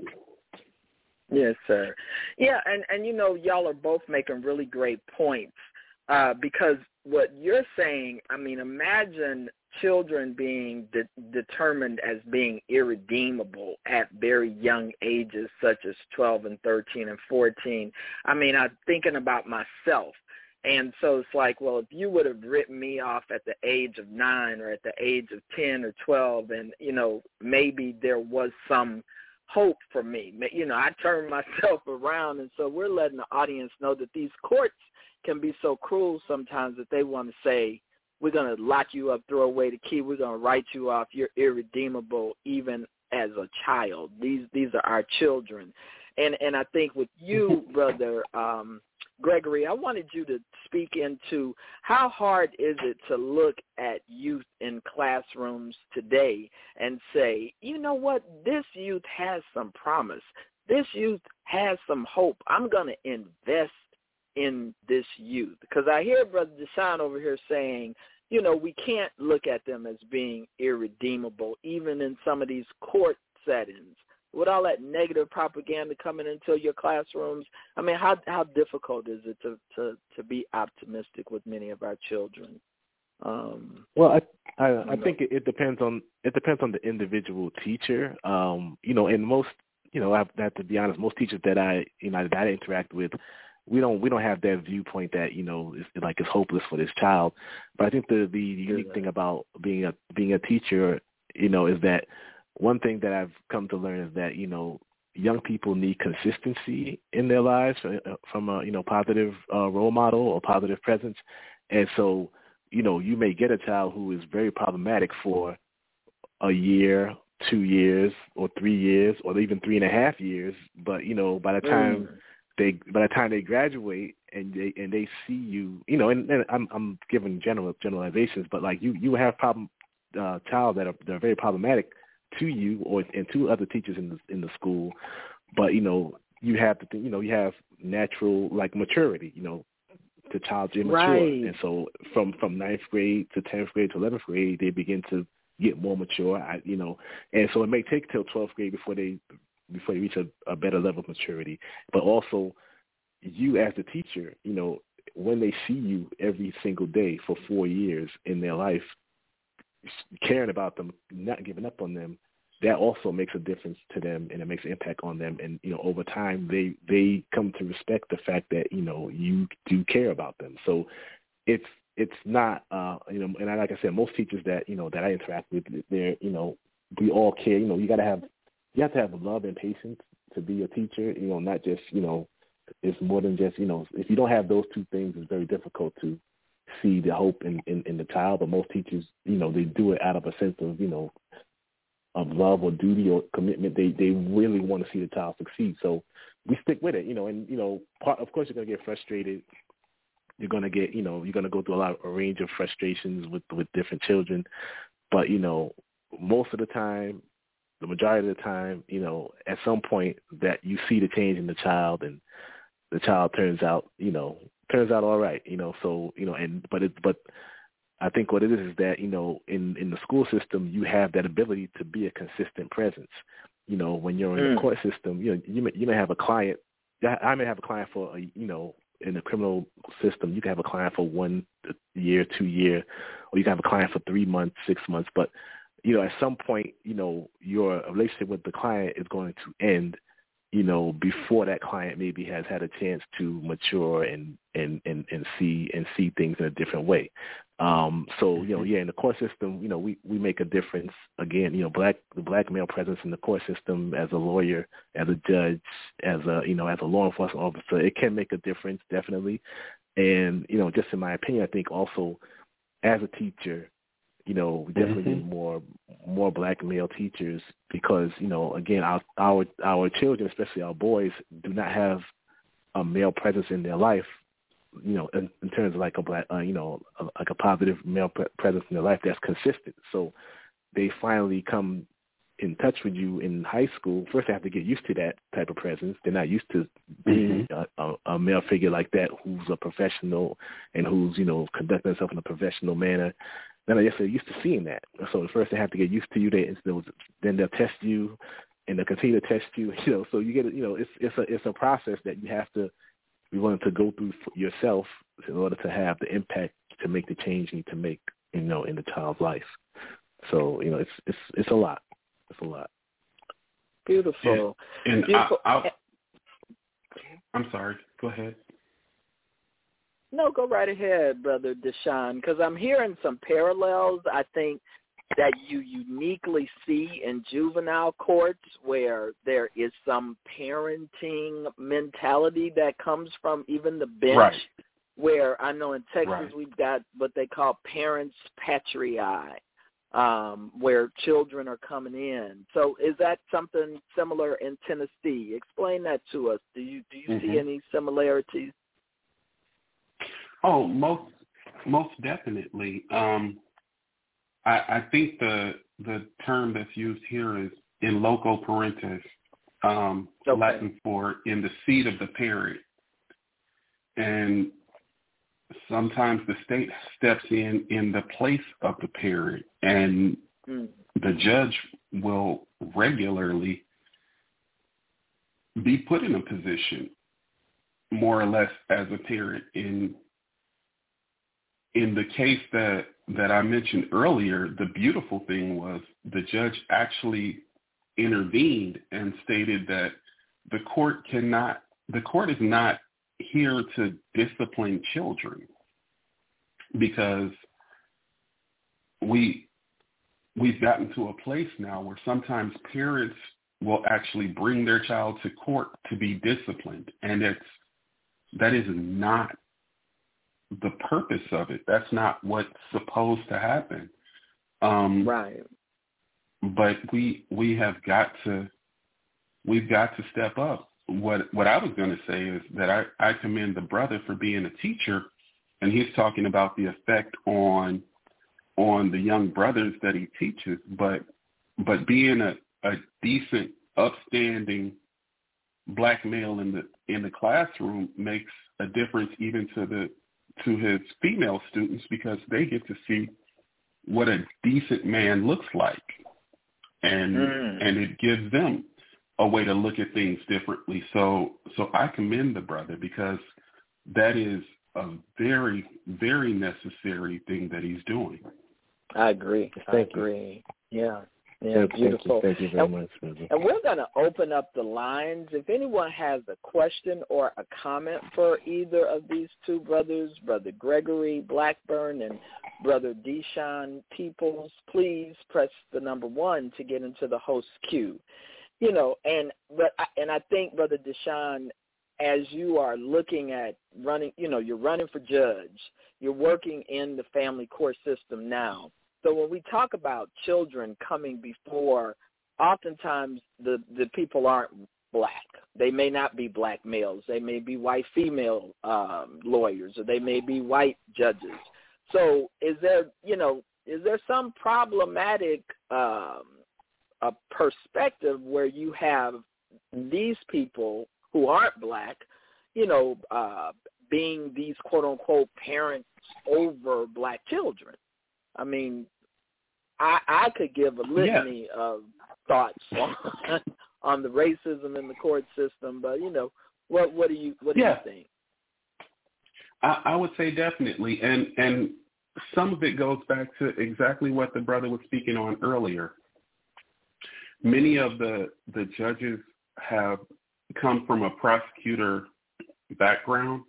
Yes, sir. Yeah, and y'all are both making really great points, because what you're saying, imagine children being determined as being irredeemable at very young ages, such as 12 and 13 and 14. I'm thinking about myself. And so it's like, well, if you would have written me off at the age of 9 or at the age of 10 or 12, and, maybe there was some hope for me. I turned myself around. And so we're letting the audience know that these courts can be so cruel sometimes that they want to say, we're going to lock you up, throw away the key. We're going to write you off. You're irredeemable even as a child. These are our children. And I think with you, Brother Gregory, I wanted you to speak into how hard is it to look at youth in classrooms today and say, you know what, this youth has some promise. This youth has some hope. I'm going to invest in this youth. Because I hear Brother Deshaun over here saying, we can't look at them as being irredeemable, even in some of these court settings. With all that negative propaganda coming into your classrooms, how difficult is it to be optimistic with many of our children? Well, I think it depends on the individual teacher. And most, I have to be honest, most teachers that I interact with, we don't have that viewpoint that it's hopeless for this child. But I think the unique thing about being a teacher, is that one thing that I've come to learn is that young people need consistency in their lives from a positive role model or positive presence. And so you may get a child who is very problematic for a year, 2 years, or 3 years, or even 3.5 years. But by the time they graduate and they see you, and I'm giving generalizations, but like you have child that are very problematic to you and to other teachers in the school, but you have you have natural maturity, the child's immature, right. And so from 9th grade to 10th grade to 11th grade, they begin to get more mature, and so it may take till 12th grade before they before you reach a better level of maturity. But also, you as the teacher, when they see you every single day for 4 years in their life, caring about them, not giving up on them, that also makes a difference to them, and it makes an impact on them. And, over time, they come to respect the fact that, you do care about them. So it's not, and like I said, most teachers that, that I interact with, they're, we all care. You have to have love and patience to be a teacher, not just, it's more than just, if you don't have those two things, it's very difficult to see the hope in the child. But most teachers, they do it out of a sense of love or duty or commitment. They really want to see the child succeed. So we stick with it, of course you're going to get frustrated. You're going to get, you're going to go through a range of frustrations with different children. But, most of the time, the majority of the time, at some point that you see the change in the child, and the child turns out all right, so, but I think what it is that, in the school system, you have that ability to be a consistent presence. When you're in the court system, you may have a client. I may have a client for, in the criminal system, you can have a client for 1 year, 2 year, or you can have a client for 3 months, 6 months. But, at some point, your relationship with the client is going to end, before that client maybe has had a chance to mature and see things in a different way. So, in the court system, we make a difference. Again, the black male presence in the court system as a lawyer, as a judge, as a law enforcement officer, it can make a difference, definitely. And, just in my opinion, I think also as a teacher, we definitely need more black male teachers because, again, our children, especially our boys, do not have a male presence in their life, in terms of like a black, like a positive male presence in their life that's consistent. So they finally come in touch with you in high school. First, they have to get used to that type of presence. They're not used to being a male figure like that who's a professional and who's, conducting himself in a professional manner. Then I guess they're used to seeing that. So first they have to get used to you. Then they'll test you, and they'll continue to test you. So you get it's a process that you have to be willing to go through for yourself in order to have the impact to make the change you need to make, in the child's life. So it's a lot. It's a lot. Beautiful. Yeah. And Beautiful. I'm sorry. Go ahead. No, go right ahead, Brother Deshaun, because I'm hearing some parallels, I think, that you uniquely see in juvenile courts where there is some parenting mentality that comes from even the bench, right. Where I know in Texas right. we've got what they call parents patriae, where children are coming in. So is that something similar in Tennessee? Explain that to us. Do you see any similarities? Oh, most definitely. I think the term that's used here is in loco parentis, Latin for in the seat of the parent. And sometimes the state steps in the place of the parent, and the judge will regularly be put in a position more or less as a parent. In the case that I mentioned earlier, the beautiful thing was the judge actually intervened and stated that the court is not here to discipline children, because we've gotten to a place now where sometimes parents will actually bring their child to court to be disciplined, and that is not the purpose of it. That's not what's supposed to happen. Right. But we've got to step up. What I was going to say is that I commend the brother for being a teacher, and he's talking about the effect on the young brothers that he teaches. But being a decent, upstanding black male in the classroom makes a difference even to his female students, because they get to see what a decent man looks like, and it gives them a way to look at things differently. So I commend the brother, because that is a very, very necessary thing that he's doing. I agree. Thank you. Yeah. Beautiful. Thank you very much, brother. And we're going to open up the lines. If anyone has a question or a comment for either of these two brothers, Brother Gregory Blackburn and Brother Deshaun Peoples, please press the number 1 to get into the host queue. You know, and I think, Brother Deshaun, as you are looking at running, you know, you're running for judge, you're working in the family court system now. So when we talk about children coming before, oftentimes the people aren't black. They may not be black males. They may be white female lawyers, or they may be white judges. So is there some problematic a perspective where you have these people who aren't black, being these quote-unquote parents over black children? I mean, I could give a litany of thoughts on the racism in the court system, but what do you think? I would say definitely, and some of it goes back to exactly what the brother was speaking on earlier. Many of the judges have come from a prosecutor background,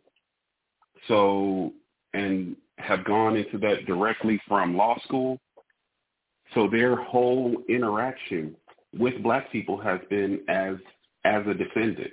and have gone into that directly from law school. So their whole interaction with black people has been as a defendant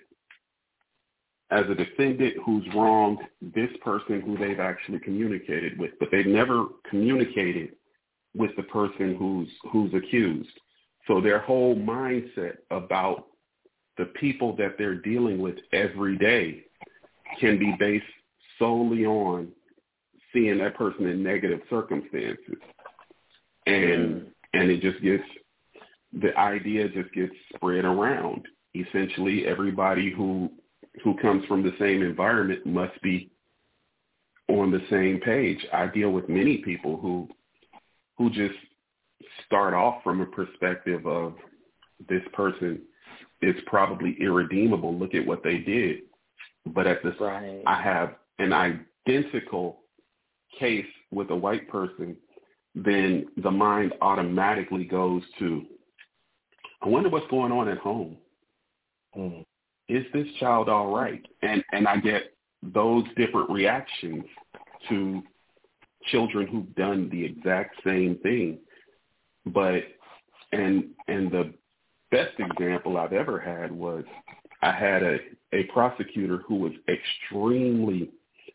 who's wronged this person who they've actually communicated with, but they've never communicated with the person who's accused. So their whole mindset about the people that they're dealing with every day can be based solely on seeing that person in negative circumstances. And the idea just gets spread around. Essentially, everybody who comes from the same environment must be on the same page. I deal with many people who just start off from a perspective of, this person is probably irredeemable. Look at what they did. But I have an identical case with a white person, then the mind automatically goes to, I wonder what's going on at home. Is this child all right? And I get those different reactions to children who've done the exact same thing. But and the best example I've ever had was, I had a prosecutor who was extremely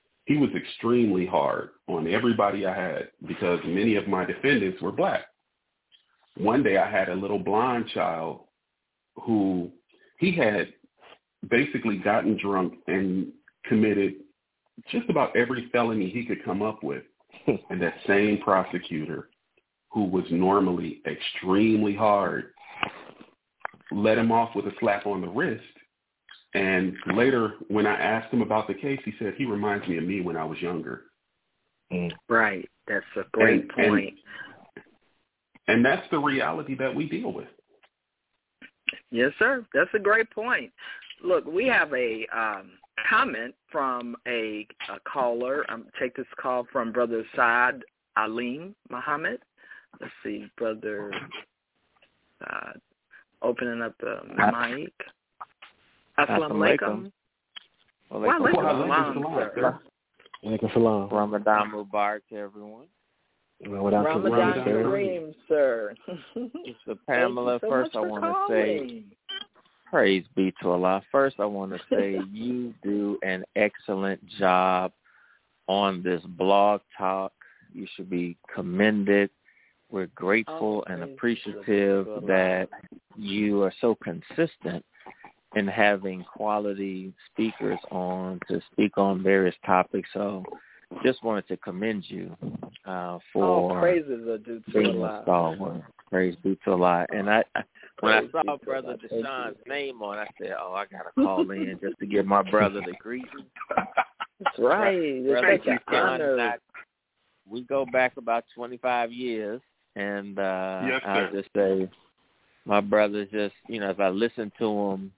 hard on everybody I had, because many of my defendants were black. One day I had a little blonde child who he had basically gotten drunk and committed just about every felony he could come up with. And that same prosecutor, who was normally extremely hard, let him off with a slap on the wrist. And later, when I asked him about the case, he said, he reminds me of me when I was younger. Right. That's a great point. And that's the reality that we deal with. Yes, sir. That's a great point. Look, we have a comment from a caller. Take this call from Brother Saad Alim Muhammad. Let's see, Brother Saad. Opening up the mic. Assalamu alaikum. Wa alaikum salam, sir. Ramadan Mubarak to everyone. Ramadan Kareem, sir. So Pamela, first I want to say, praise be to Allah. First I want to say you do an excellent job on this blog talk. You should be commended. We're grateful and appreciative that you are so consistent in having quality speakers on to speak on various topics. So just wanted to commend you for praises are due to being Allah. a stalwart. Praise be to Allah. And when I saw Brother Deshaun's name on, I said, I got to call in just to give my brother the greeting. That's right. Brother Deshaun and I, we go back about 25 years. And yes, I'll just say my brother just, as I listen to him,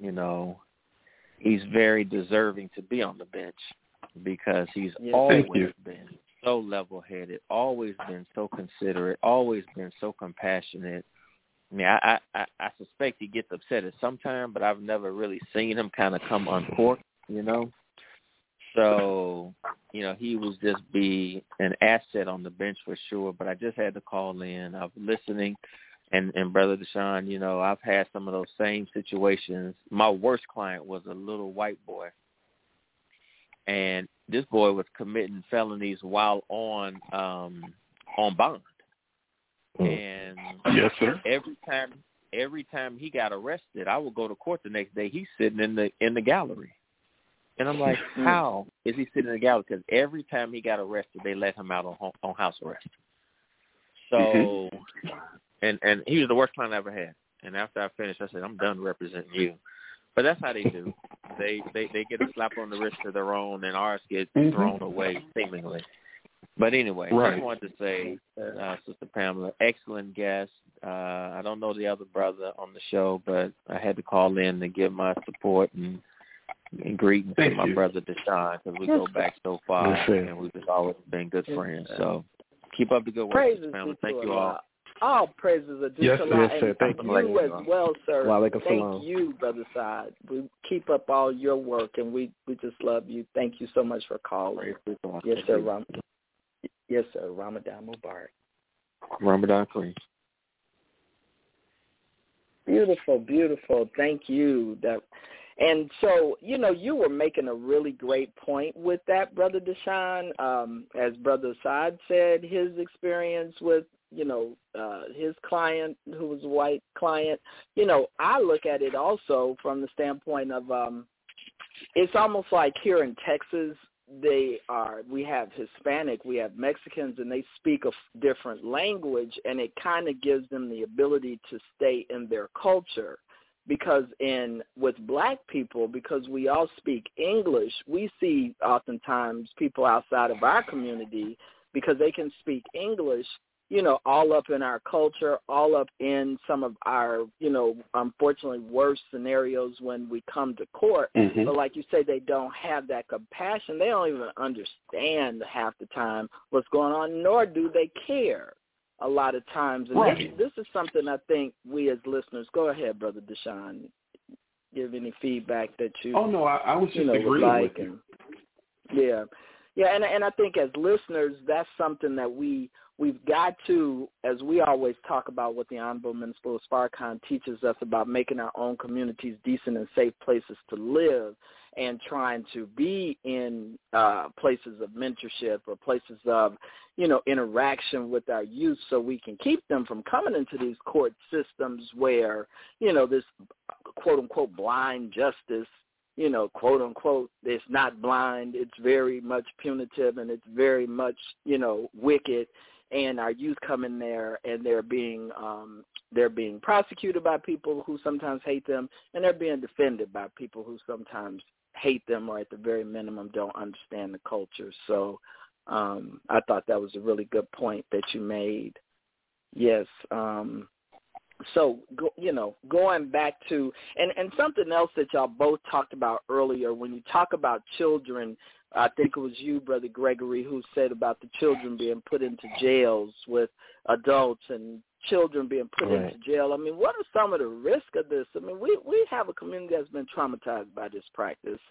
he's very deserving to be on the bench because he's always been so level-headed, always been so considerate, always been so compassionate. I mean, I suspect he gets upset at some time, but I've never really seen him kind of come uncorked, So, he was just be an asset on the bench for sure, but I just had to call in. I was listening, and Brother Deshaun, I've had some of those same situations. My worst client was a little white boy, and this boy was committing felonies while on bond. And yes, sir. Every time he got arrested, I would go to court the next day. He's sitting in the gallery. And I'm like, how is he sitting in the gallery? Because every time he got arrested, they let him out on house arrest. So, and he was the worst client I ever had. And after I finished, I said, I'm done representing you. But that's how they do. They get a slap on the wrist of their own, and ours get thrown away, seemingly. But anyway, I just wanted to say, Sister Pamela, excellent guest. I don't know the other brother on the show, but I had to call in to give my support and greetings to my brother Deshaun, because we go back so far, and we've just always been good friends. So keep up the good work, Sister Pamela. Thank you all. All praises are due to Allah. Yes, sir. Thank you as well, sir. Thank you, Brother Saad. We keep up all your work, and we just love you. Thank you so much for calling. Yes, sir. Yes, sir. Ramadan Mubarak. Ramadan Kareem. Beautiful, beautiful. Thank you. And so, you were making a really great point with that, Brother Deshaun. As Brother Saad said, his experience with, his client, who was a white client, I look at it also from the standpoint of it's almost like here in Texas, we have Hispanic, we have Mexicans, and they speak a different language, and it kind of gives them the ability to stay in their culture. Because with black people, because we all speak English, we see oftentimes people outside of our community, because they can speak English, all up in our culture, all up in some of our, unfortunately worse scenarios when we come to court. But like you say, they don't have that compassion. They don't even understand half the time what's going on, nor do they care a lot of times. And this is something I think we as listeners, go ahead, Brother Deshaun, give any feedback that you I was just agreeing with you. And I think as listeners, that's something that we've got to, as we always talk about what the Honorable Minister Louis Farrakhan teaches us about making our own communities decent and safe places to live, and trying to be in places of mentorship or places of, interaction with our youth, so we can keep them from coming into these court systems where, this quote-unquote blind justice, quote-unquote, it's not blind, it's very much punitive, and it's very much, wicked, and our youth come in there and they're being prosecuted by people who sometimes hate them, and they're being defended by people who sometimes hate them or at the very minimum don't understand the culture. So I thought that was a really good point that you made. Yes. So, going back to, and something else that y'all both talked about earlier, when you talk about children, I think it was you, Brother Gregory, who said about the children being put into jails with adults and children being put into jail. I mean, what are some of the risks of this? I mean, we have a community that's been traumatized by this practice.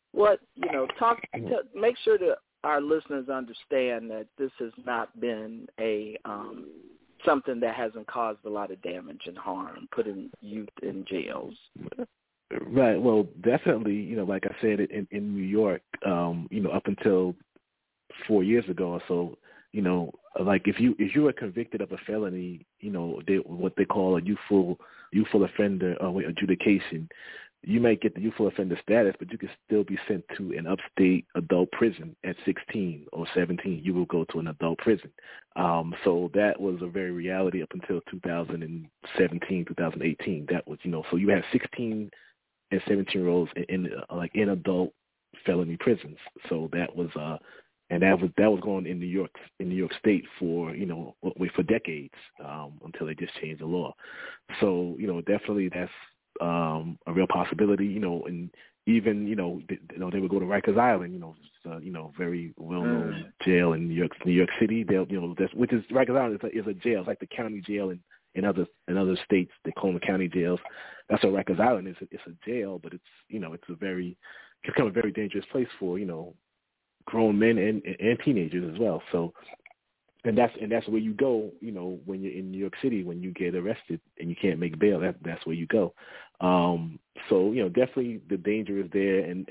Make sure that our listeners understand that this has not been a something that hasn't caused a lot of damage and harm, putting youth in jails. Right. Well, definitely, like I said, in New York, up until 4 years ago or so, like if you were convicted of a felony, what they call a youthful offender adjudication, you might get the youthful offender status, but you can still be sent to an upstate adult prison at 16 or 17. You will go to an adult prison. So that was a very reality up until 2017, 2018. That was, so you had 16 and 17-year-olds in adult felony prisons. So that was And that was going in New York State for for decades until they just changed the law. So definitely that's a real possibility. And even they would go to Rikers Island. Very well known jail in New York City. Which is Rikers Island is a jail. It's like the county jail in other states. They call them the county jails. That's what Rikers Island is. It's a jail, but it's it's become a very dangerous place for grown men and teenagers as well. So, and that's where you go, when you're in New York City, when you get arrested and you can't make bail, that's where you go. So, definitely the danger is there. And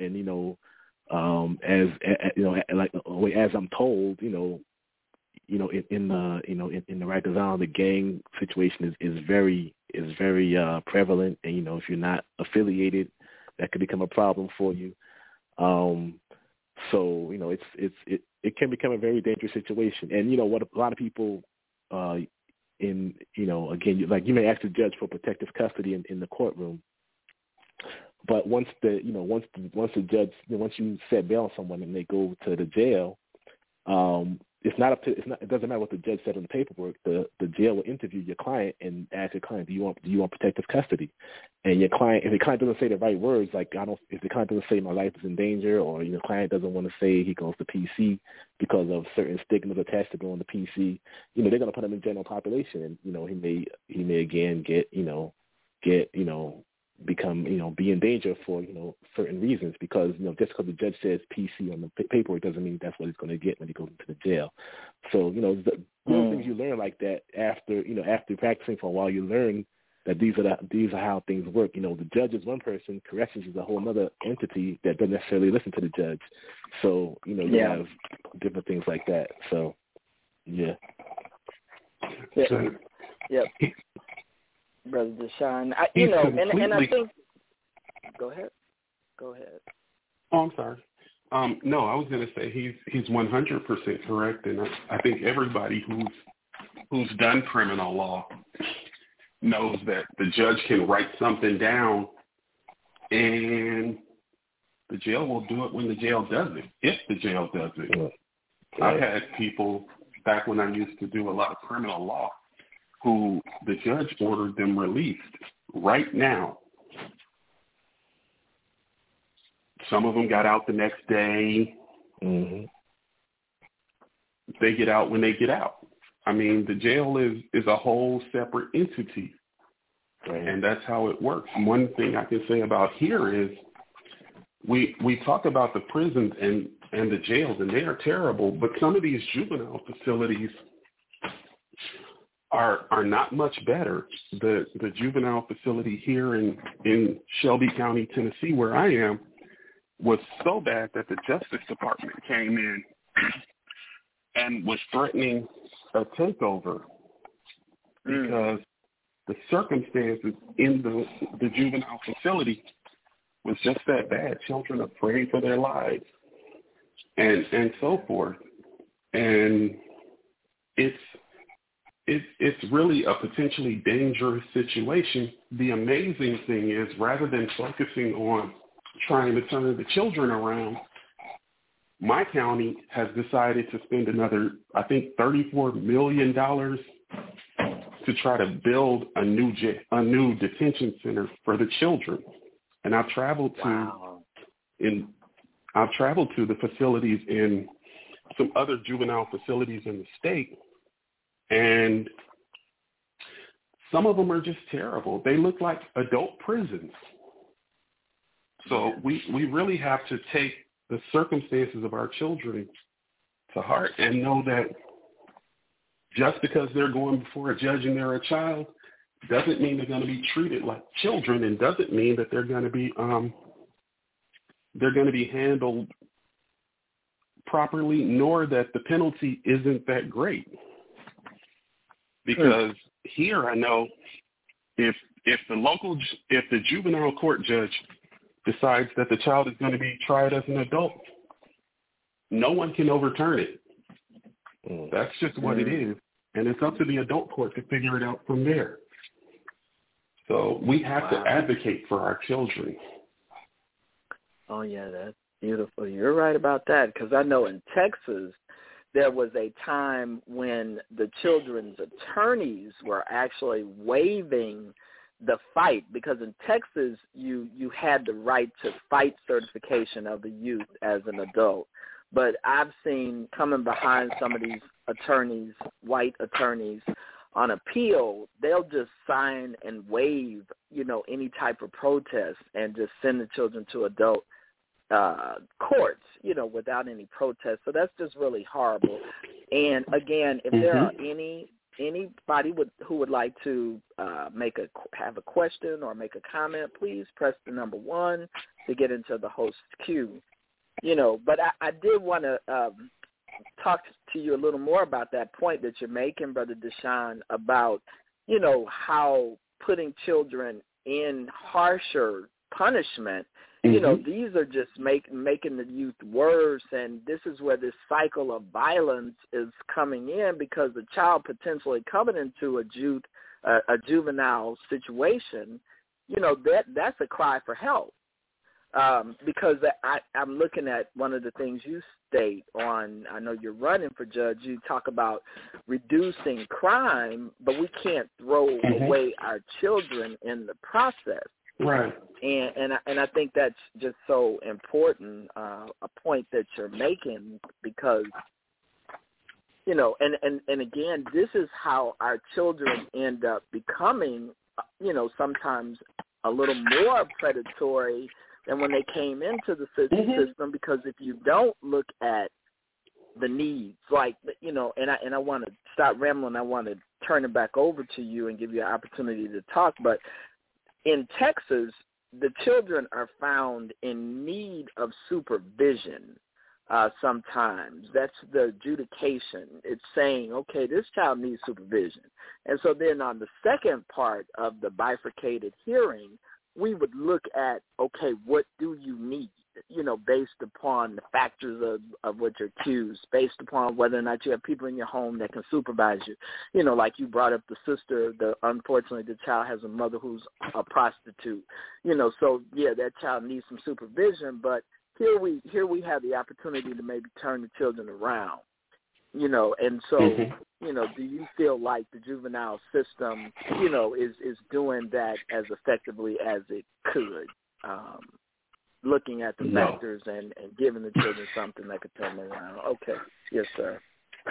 as I'm told, in the Rikers Island, the gang situation is very prevalent. And, if you're not affiliated, that could become a problem for you. So it can become a very dangerous situation, and what a lot of people, again, like you may ask the judge for protective custody in the courtroom, but once the judge, once you set bail on someone and they go to the jail, it doesn't matter what the judge said on the paperwork. The jail will interview your client and ask your client, do you want protective custody? And your client, if the client doesn't say the right words, like if the client doesn't say my life is in danger, or the client doesn't want to say he goes to PC because of certain stigmas attached to going to PC, they're going to put him in general population, and he may again become be in danger for certain reasons, because just because the judge says PC on the paperwork doesn't mean that's what he's going to get when he goes into the jail. So the things you learn like that after practicing for a while, you learn that these are how things work. The judge is one person, corrections is a whole other entity that doesn't necessarily listen to the judge. So you have different things like that. So yeah. Yep. Brother Deshaun, and I think. Go ahead. Oh, I'm sorry. No, I was going to say he's 100% correct, and I think everybody who's done criminal law knows that the judge can write something down, and the jail will do it when the jail does it, if the jail does it. Right. I've had people back when I used to do a lot of criminal law who the judge ordered them released right now. Some of them got out the next day. Mm-hmm. They get out when they get out. I mean, the jail is a whole separate entity, right. And that's how it works. One thing I can say about here is we talk about the prisons and the jails, and they are terrible, but some of these juvenile facilities are not much better. The juvenile facility here in Shelby County, Tennessee, where I am, was so bad that the Justice Department came in and was threatening a takeover because the circumstances in the juvenile facility was just that bad. Children afraid for their lives and so forth. And it's really a potentially dangerous situation. The amazing thing is, rather than focusing on trying to turn the children around, my county has decided to spend another, I think, $34 million to try to build a new detention center for the children. And I've traveled to the facilities in some other juvenile facilities in the state, and some of them are just terrible. They look like adult prisons. So we really have to take the circumstances of our children to heart and know that just because they're going before a judge and they're a child doesn't mean they're going to be treated like children, and doesn't mean that they're going to be handled properly, nor that the penalty isn't that great. Because here I know if the juvenile court judge decides that the child is going to be tried as an adult, no one can overturn it. That's just what it is. And it's up to the adult court to figure it out from there. So we have to advocate for our children. Oh, yeah, Beautiful. You're right about that, because I know in Texas there was a time when the children's attorneys were actually waiving the fight, because in Texas you had the right to fight certification of the youth as an adult. But I've seen coming behind some of these attorneys, white attorneys, on appeal, they'll just sign and waive, any type of protest and just send the children to adult courts, without any protest. So that's just really horrible. And again, if there are anybody who would like to have a question or make a comment, please press the number 1 to get into the host queue. But I did want to talk to you a little more about that point that you're making, Brother Deshaun, about, how putting children in harsher punishment, these are just making the youth worse, and this is where this cycle of violence is coming in, because the child potentially coming into a juvenile situation, that's a cry for help. Because I'm looking at one of the things you state on, I know you're running for judge, you talk about reducing crime, but we can't throw away our children in the process. Right. And I think that's just so important, a point that you're making, because, and again, this is how our children end up becoming, sometimes a little more predatory than when they came into the system, because if you don't look at the needs, like, and I want to stop rambling, I want to turn it back over to you and give you an opportunity to talk, but in Texas, the children are found in need of supervision sometimes. That's the adjudication. It's saying, okay, this child needs supervision. And so then on the second part of the bifurcated hearing, we would look at, okay, what do you need, based upon the factors of what you're accused, based upon whether or not you have people in your home that can supervise you. Like you brought up the sister, unfortunately the child has a mother who's a prostitute, so yeah, that child needs some supervision, but here we have the opportunity to maybe turn the children around, and so, do you feel like the juvenile system, is doing that as effectively as it could, looking at the factors and giving the children something that could turn them around? Okay. Yes, sir.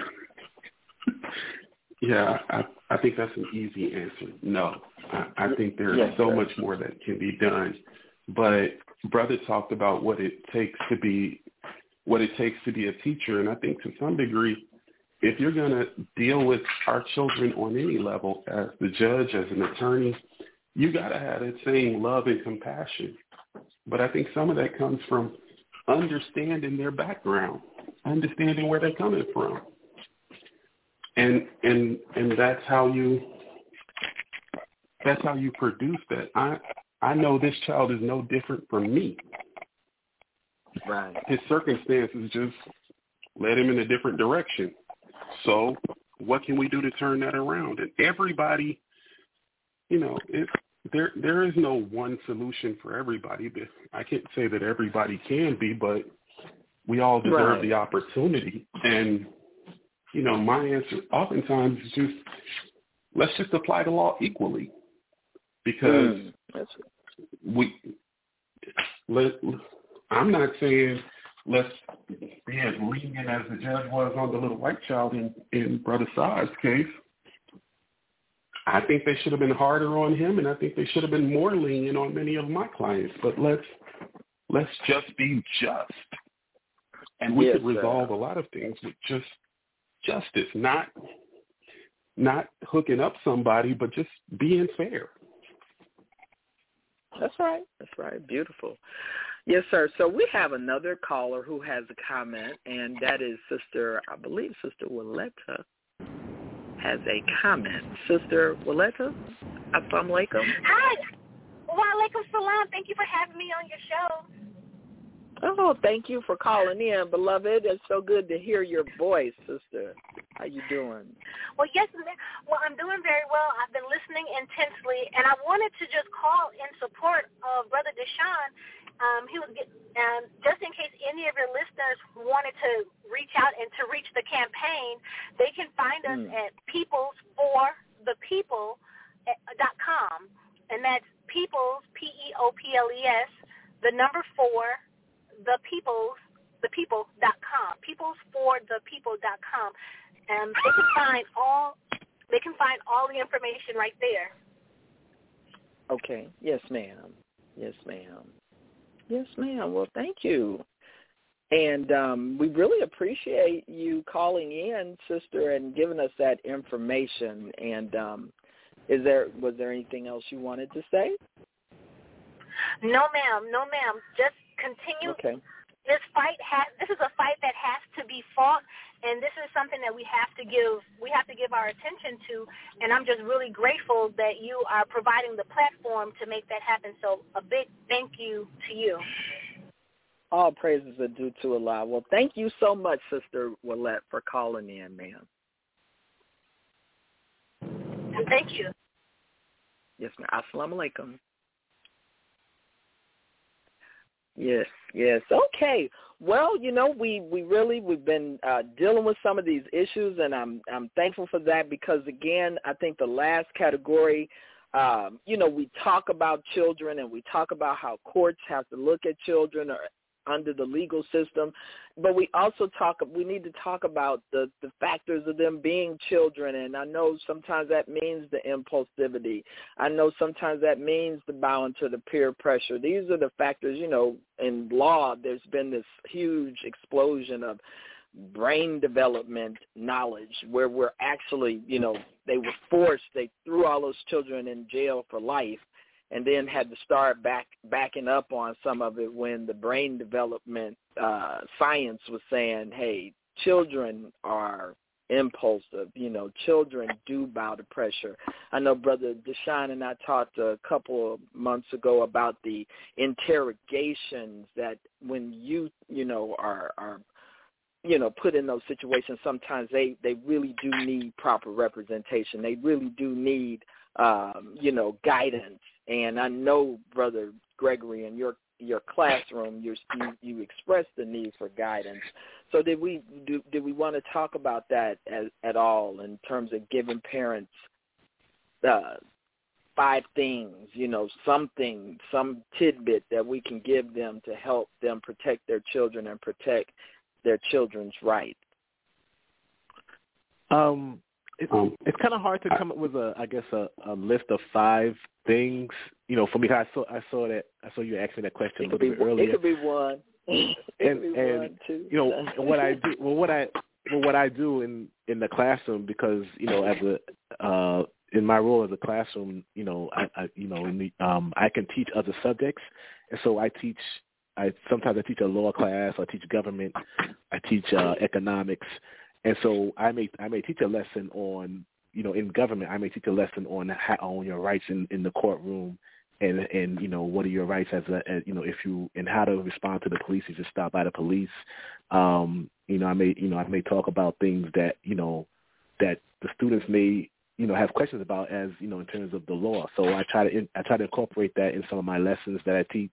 Yeah, I think that's an easy answer. No. I think there's so much more that can be done. But Brother talked about what it takes to be a teacher, and I think to some degree, if you're going to deal with our children on any level, as the judge, as an attorney, you got to have that same love and compassion. But I think some of that comes from understanding their background, understanding where they're coming from. And that's how you produce that. I know this child is no different from me. Right. His circumstances just led him in a different direction. So what can we do to turn that around? And everybody, there is no one solution for everybody. I can't say that everybody can be, but we all deserve the opportunity. And, my answer oftentimes is just, let's just apply the law equally. Because I'm not saying let's be as lenient as the judge was on the little white child in Brother Saad's case. I think they should have been harder on him, and I think they should have been more lenient on many of my clients. But let's just be just. And we could resolve a lot of things with just justice, not hooking up somebody, but just being fair. That's right. Beautiful. Yes, sir. So we have another caller who has a comment, and that is Sister Willetta has a comment. Sister Willetta, assalamu alaikum. Hi. Wa alaikum salam. Thank you for having me on your show. Oh, thank you for calling in, beloved. It's so good to hear your voice, sister. How you doing? Well, yes, ma'am. Well, I'm doing very well. I've been listening intensely, and I wanted to just call in support of Brother Deshaun just in case any of your listeners wanted to reach out and to reach the campaign, they can find us at peoplesforthepeople.com, and that's peoples, PEOPLES, the number 4, thepeople.com, peoplesforthepeople.com. They can find all the information right there. Okay. Yes, ma'am. Yes, ma'am. Yes, ma'am. Well, thank you. And we really appreciate you calling in, sister, and giving us that information. And was there anything else you wanted to say? No, ma'am. No, ma'am. Just continue. Okay. This is a fight that has to be fought, and this is something that we have to give our attention to, and I'm just really grateful that you are providing the platform to make that happen. So a big thank you to you. All praises are due to Allah. Well, thank you so much, Sister Willette, for calling in, ma'am. And thank you. Yes, ma'am. Assalamu alaikum. Yes. Okay. Well, we've been dealing with some of these issues, and I'm thankful for that because, again, I think the last category, we talk about children and we talk about how courts have to look at children or under the legal system, but we need to talk about the factors of them being children, and I know sometimes that means the impulsivity. I know sometimes that means the bowing to the peer pressure. These are the factors, in law there's been this huge explosion of brain development knowledge where we're actually, they threw all those children in jail for life, and then had to start backing up on some of it when the brain development science was saying, hey, children are impulsive. Children do bow to pressure. I know Brother Deshaun and I talked a couple of months ago about the interrogations that when youth, are put in those situations, sometimes they really do need proper representation. They really do need, guidance. And I know, Brother Gregory, in your classroom, you expressed the need for guidance. So did we want to talk about that at all in terms of giving parents 5 things, some tidbit that we can give them to help them protect their children and protect their children's rights? It's kind of hard to come up with a list of 5 things. For me, I saw you asking that question a little bit earlier. It could be one. And one, two. What I do. What I do in the classroom, because in my role as a classroom, I can teach other subjects, and so sometimes I teach a law class, I teach government, I teach economics. And so I may teach a lesson on, in government, I may teach a lesson on your rights in the courtroom, and what are your rights as if you, and how to respond to the police if you're stopped by the police. I may talk about things that that the students may have questions about as in terms of the law. So I try to incorporate that in some of my lessons that I teach.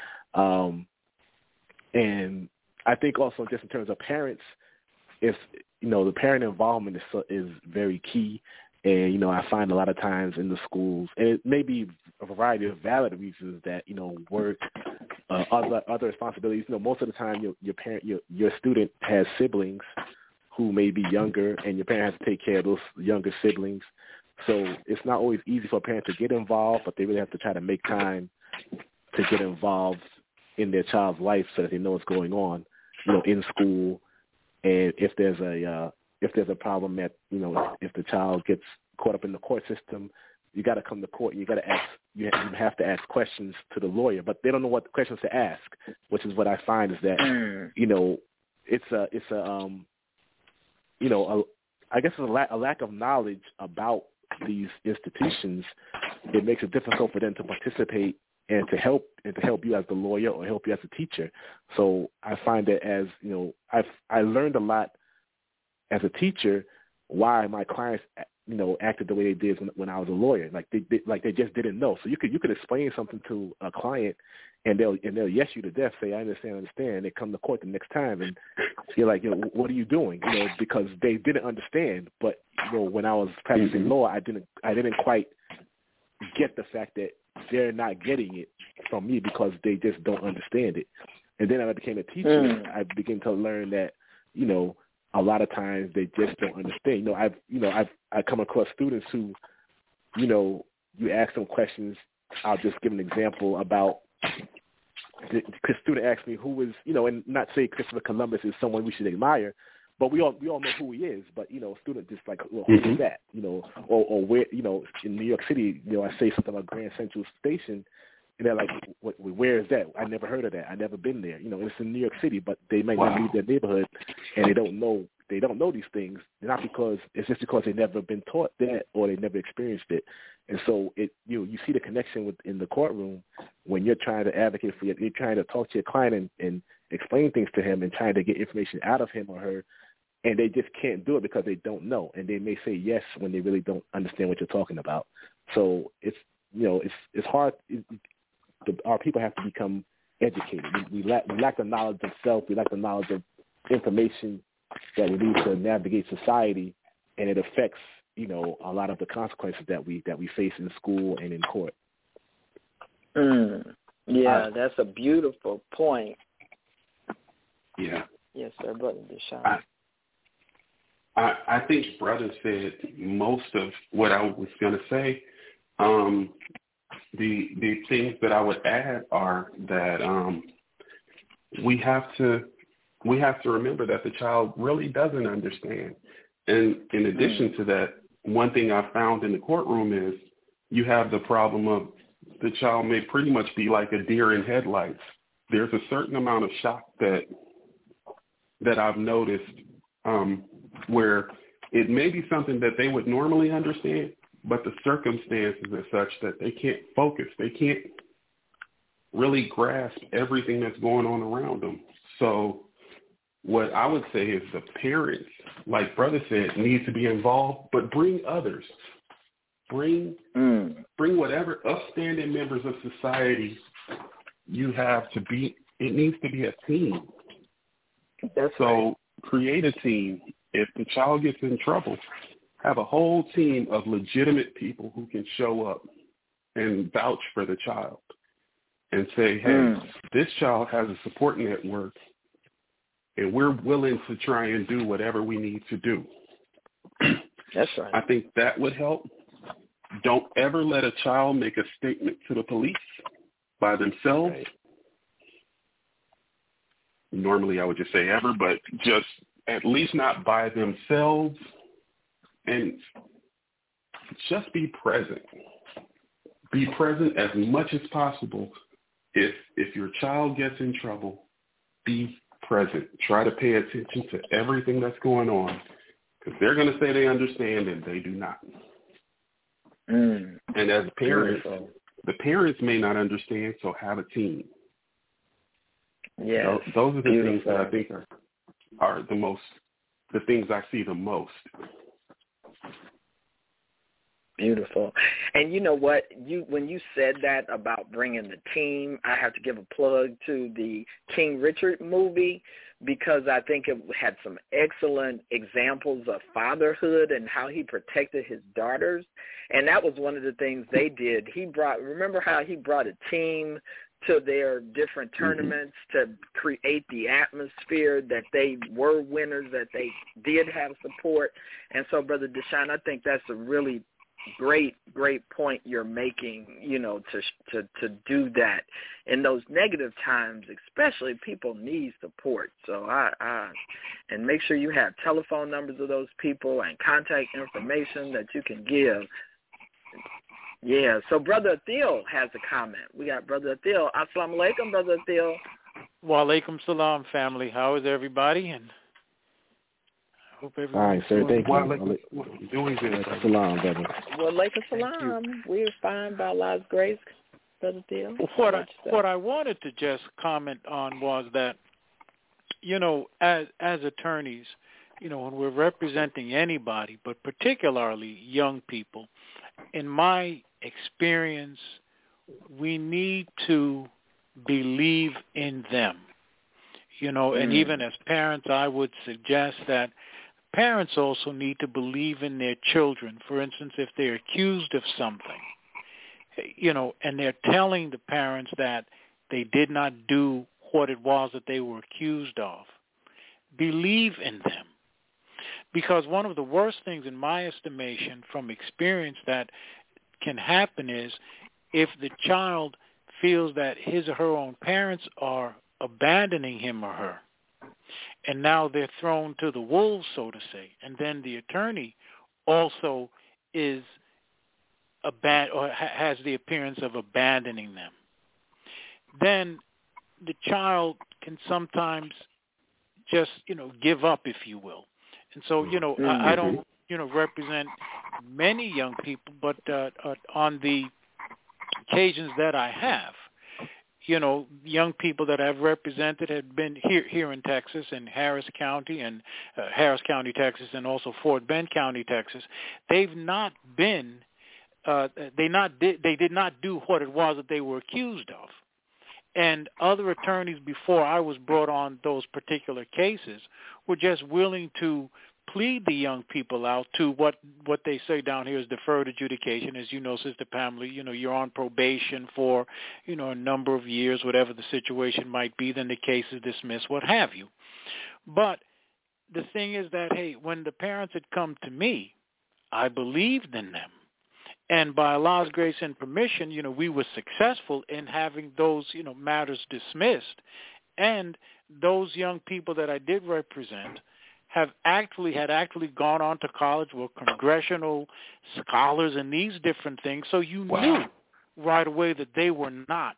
And I think also just in terms of parents, if the parent involvement is very key, and I find a lot of times in the schools, and it may be a variety of valid reasons that work, other responsibilities. Most of the time your student has siblings who may be younger, and your parent has to take care of those younger siblings. So it's not always easy for a parent to get involved, but they really have to try to make time to get involved in their child's life so that they know what's going on, in school. And if there's a problem that if the child gets caught up in the court system, you got to come to court. You have to ask questions to the lawyer, but they don't know what questions to ask, which is what I find is that I guess it's a lack of knowledge about these institutions. It makes it difficult for them to participate and to help you as the lawyer or help you as a teacher. So I find that as I learned a lot as a teacher why my clients acted the way they did when I was a lawyer. Like they just didn't know. So you could explain something to a client and they'll yes you to death, say I understand, and they come to court the next time, and you're like, what are you doing? Because they didn't understand. But when I was practicing law, I didn't quite get the fact that they're not getting it from me because they just don't understand it. And then I became a teacher. I began to learn that a lot of times they just don't understand. I've come across students who, you ask them questions. I'll just give an example about the student asked me who is, and not say Christopher Columbus is someone we should admire, but we all know who he is. But a student just like, well, who is that? Or where, in New York City, I say something about Grand Central Station, and they're like, where is that? I never heard of that. I never been there. It's in New York City, but they might not leave their neighborhood, and they don't know these things. Not because it's just because they've never been taught that or they never experienced it. And so you see the connection in the courtroom when you're trying to advocate for you're trying to talk to your client and explain things to him and trying to get information out of him or her, and they just can't do it because they don't know, and they may say yes when they really don't understand what you're talking about. So it's hard. Our people have to become educated. We lack the knowledge of self. We lack the knowledge of information that we need to navigate society, and it affects a lot of the consequences that we face in school and in court. Yeah, that's a beautiful point. Yeah. Yes, sir, Brother Deshaun. I think Brother said most of what I was going to say. The things that I would add are that we have to remember that the child really doesn't understand. And in addition to that, one thing I found in the courtroom is you have the problem of the child may pretty much be like a deer in headlights. There's a certain amount of shock that I've noticed where it may be something that they would normally understand, but the circumstances are such that they can't focus. They can't really grasp everything that's going on around them. So what I would say is the parents, like Brother said, need to be involved, but bring others. Bring whatever upstanding members of society you have to be. It needs to be a team. That's so right. Create a team. If the child gets in trouble, have a whole team of legitimate people who can show up and vouch for the child and say, hey, this child has a support network, and we're willing to try and do whatever we need to do. That's right. I think that would help. Don't ever let a child make a statement to the police by themselves. Right. Normally I would just say ever, but just at least not by themselves. And just be present. Be present as much as possible. If your child gets in trouble, be present. Try to pay attention to everything that's going on, because they're going to say they understand and they do not. And as parents, the parents may not understand, so have a team. Yeah, those are the things that I think are the things I see the most. Beautiful. And you know what? When you said that about bringing the team, I have to give a plug to the King Richard movie, because I think it had some excellent examples of fatherhood and how he protected his daughters. And that was one of the things they did. Remember how he brought a team to their different tournaments to create the atmosphere that they were winners, that they did have support. And so, Brother Deshaun, I think that's a really great point you're making, to do that in those negative times. Especially, people need support. So and make sure you have telephone numbers of those people and contact information that you can give. Yeah, so Brother Athil has a comment. We got Brother Athil. Assalamu alaikum, Brother Athil. Wa alaikum salam, family. How is everybody? And I hope everyone's fine, sir. Thank you. Doing good. Salam, brother. Wa alaikum salam. We're fine by Allah's grace, Brother Athil. What I wanted to just comment on was that, as attorneys, when we're representing anybody, but particularly young people, in my experience, we need to believe in them. And even as parents, I would suggest that parents also need to believe in their children. For instance, if they're accused of something, and they're telling the parents that they did not do what it was that they were accused of, believe in them. Because one of the worst things, in my estimation, from experience that can happen is if the child feels that his or her own parents are abandoning him or her, and now they're thrown to the wolves, so to say, and then the attorney also is has the appearance of abandoning them, then the child can sometimes just, give up, if you will. And so, I don't, represent many young people, but on the occasions that I have, young people that I've represented have been here in Texas, in Harris County, Texas, and also Fort Bend County, Texas. They've not been, they did not do what it was that they were accused of. And other attorneys before I was brought on those particular cases were just willing to plead the young people out to what they say down here is deferred adjudication. As you know, Sister Pamela, you're on probation for, a number of years, whatever the situation might be, then the case is dismissed, what have you. But the thing is that, hey, when the parents had come to me, I believed in them. And by Allah's grace and permission, we were successful in having those, matters dismissed. And those young people that I did represent had actually gone on to college, were congressional scholars and these different things. So you knew right away that they were not,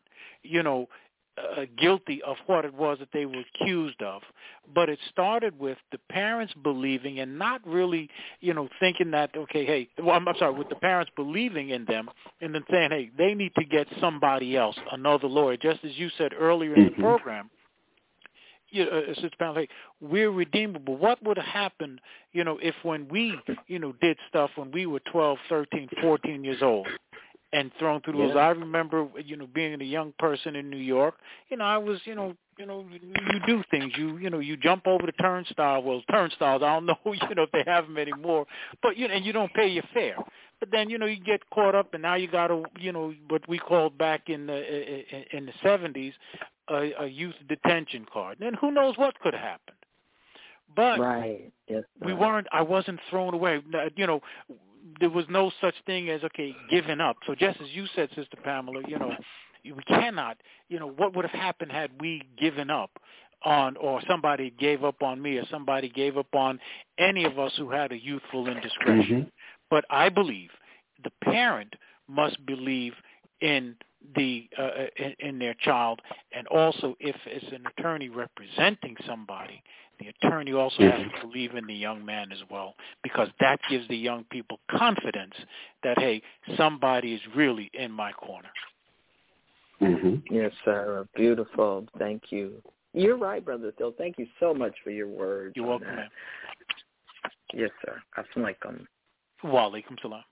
guilty of what it was that they were accused of. But it started with the parents believing and not really, thinking that, okay, hey, with the parents believing in them and then saying, hey, they need to get somebody else, another lawyer. Just as you said earlier in the program, Sister Pamela, hey, we're redeemable. What would have happened, if when we, did stuff when we were 12, 13, 14 years old? And thrown through those. I remember, being a young person in New York, I was, you do things. You jump over the turnstile. Well, turnstiles, I don't know, if they have them anymore. But, and you don't pay your fare. But then, you get caught up, and now you got to, what we called back in the 70s, a youth detention card. And who knows what could have happened. But I wasn't thrown away. There was no such thing as, okay, giving up. So just as you said, Sister Pamela, we cannot, what would have happened had we given up on, or somebody gave up on me, or somebody gave up on any of us who had a youthful indiscretion. But I believe the parent must believe in in their child, and also if it's an attorney representing somebody, the attorney also has to believe in the young man as well, because that gives the young people confidence that, hey, somebody is really in my corner. Yes, sir. Beautiful. Thank you. You're right, Brother Phil. Thank you so much for your words. You're welcome, ma'am. Yes, sir. Assalamu alaikum. Wa alaikum salam.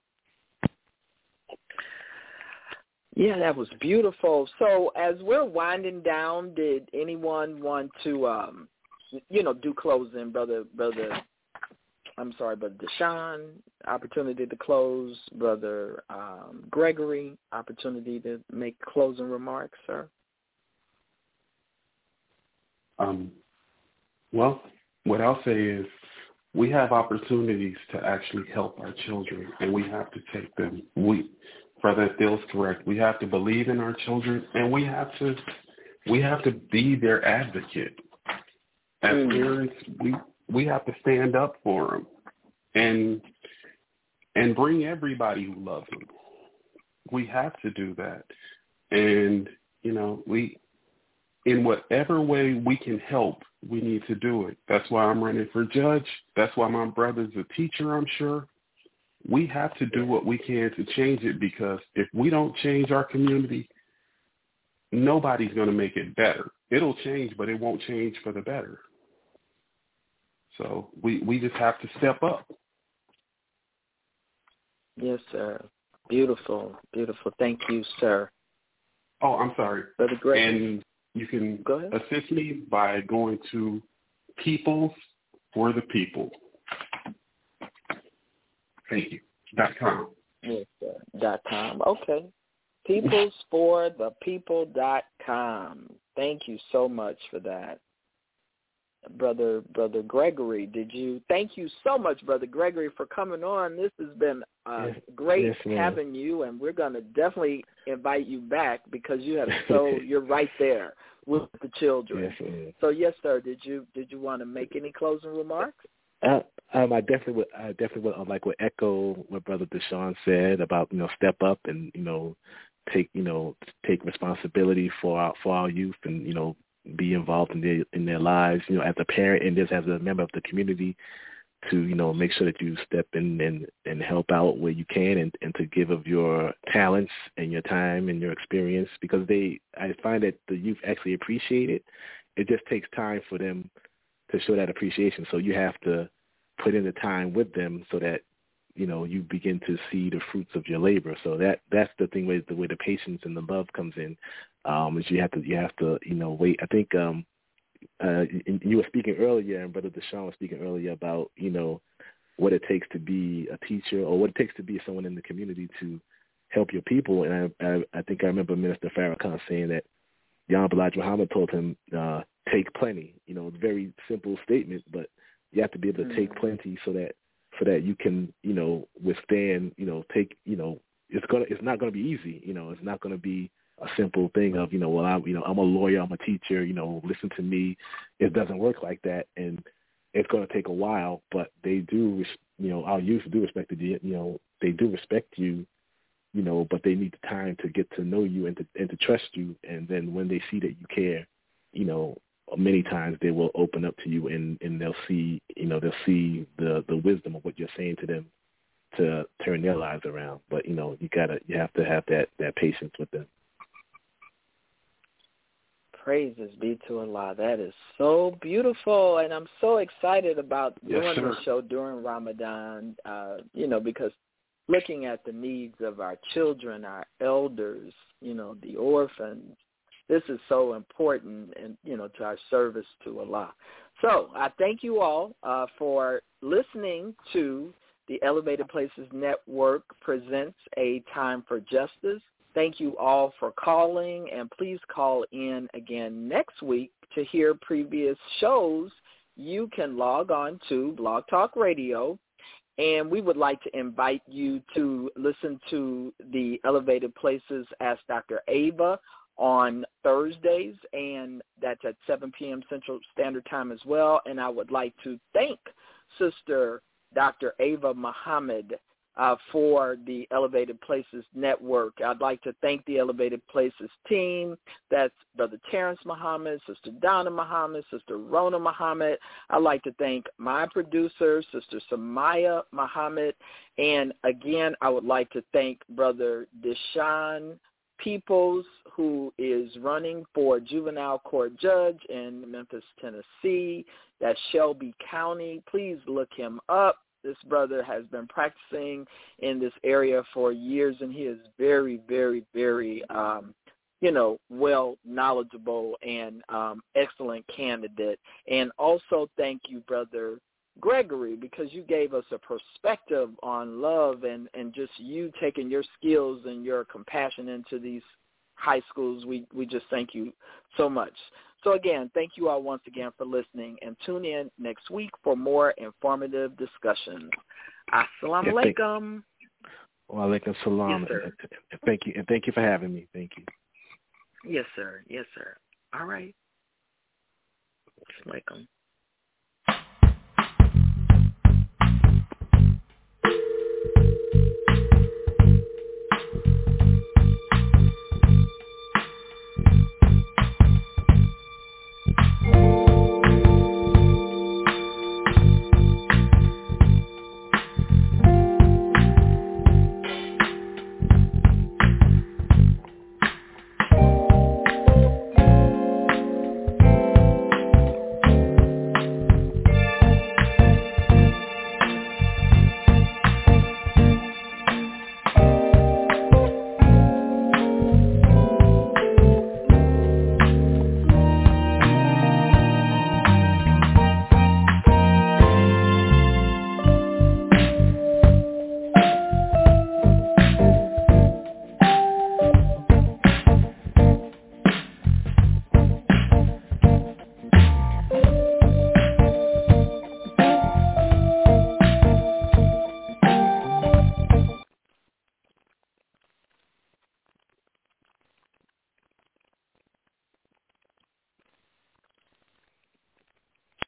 Yeah, that was beautiful. So as we're winding down, did anyone want to, do closing, Brother Deshaun, opportunity to close, Brother Gregory, opportunity to make closing remarks, sir? Well, what I'll say is we have opportunities to actually help our children, and we have to take them. Brother Phil's correct. We have to believe in our children, and we have to be their advocate. As parents, we have to stand up for them and bring everybody who loves them. We have to do that. And, in whatever way we can help, we need to do it. That's why I'm running for judge. That's why my brother's a teacher, I'm sure. We have to do what we can to change it, because if we don't change our community, nobody's going to make it better. It'll change, but it won't change for the better. So we just have to step up. Yes, sir. Beautiful, beautiful. Thank you, sir. Oh, I'm sorry. Brother Greg. And you can assist me by going to Peoples for the People. Thank you. .com. Yes, sir. .com. Okay. peoplesforthepeople.com. Thank you so much for that. Brother Gregory, thank you so much, Brother Gregory, for coming on. This has been great having you, and we're going to definitely invite you back because you're right there with the children. Yes, so yes, sir, did you want to make any closing remarks? I definitely would like to echo what Brother Deshaun said about, step up and, take responsibility for our youth and, be involved in their lives, as a parent and just as a member of the community to, make sure that you step in and help out where you can and to give of your talents and your time and your experience, because I find that the youth actually appreciate it. It just takes time for them to show that appreciation. So you have to put in the time with them so that, you begin to see the fruits of your labor. So that's the thing where the patience and the love comes in. Is you have to wait. I think you were speaking earlier, and Brother Deshaun was speaking earlier about what it takes to be a teacher or what it takes to be someone in the community to help your people. And I think I remember Minister Farrakhan saying that Honorable Elijah Muhammad told him, take plenty. Very simple statement, but you have to be able to take plenty so that you can, withstand, it's not going to be easy. It's not going to be a simple thing of, I'm a lawyer, I'm a teacher, listen to me. It doesn't work like that. And it's going to take a while, but they do, our youth do respect you, they do respect you, but they need the time to get to know you and to trust you. And then when they see that you care, many times they will open up to you and they'll see, the wisdom of what you're saying to them to turn their lives around. But, you have to have that patience with them. Praises be to Allah. That is so beautiful, and I'm so excited about doing the show during Ramadan, because looking at the needs of our children, our elders, the orphans, this is so important and, to our service to Allah. So I thank you all for listening to the Elevated Places Network presents A Time for Justice. Thank you all for calling, and please call in again next week to hear previous shows. You can log on to Blog Talk Radio, and we would like to invite you to listen to the Elevated Places Ask Dr. Ava on Thursdays, and that's at 7 p.m. Central Standard Time as well. And I would like to thank Sister Dr. Ava Muhammad for the Elevated Places Network. I'd like to thank the Elevated Places team. That's Brother Terrence Muhammad, Sister Donna Muhammad, Sister Rona Muhammad. I'd like to thank my producer, Sister Samaya Muhammad. And again, I would like to thank Brother Deshaun Peoples, who is running for juvenile court judge in Memphis, Tennessee. That's Shelby County. Please look him up. This brother has been practicing in this area for years, and he is very, very, very, well knowledgeable and excellent candidate. And also thank you, Brother Gregory, because you gave us a perspective on love and just you taking your skills and your compassion into these high schools. We just thank you so much. So again, thank you all once again for listening, and tune in next week for more informative discussions. Assalamu alaikum. Wa alaikum salam. Yes, and thank you for having me. Thank you. Yes, sir. Yes, sir. All right. Assalamu alaikum.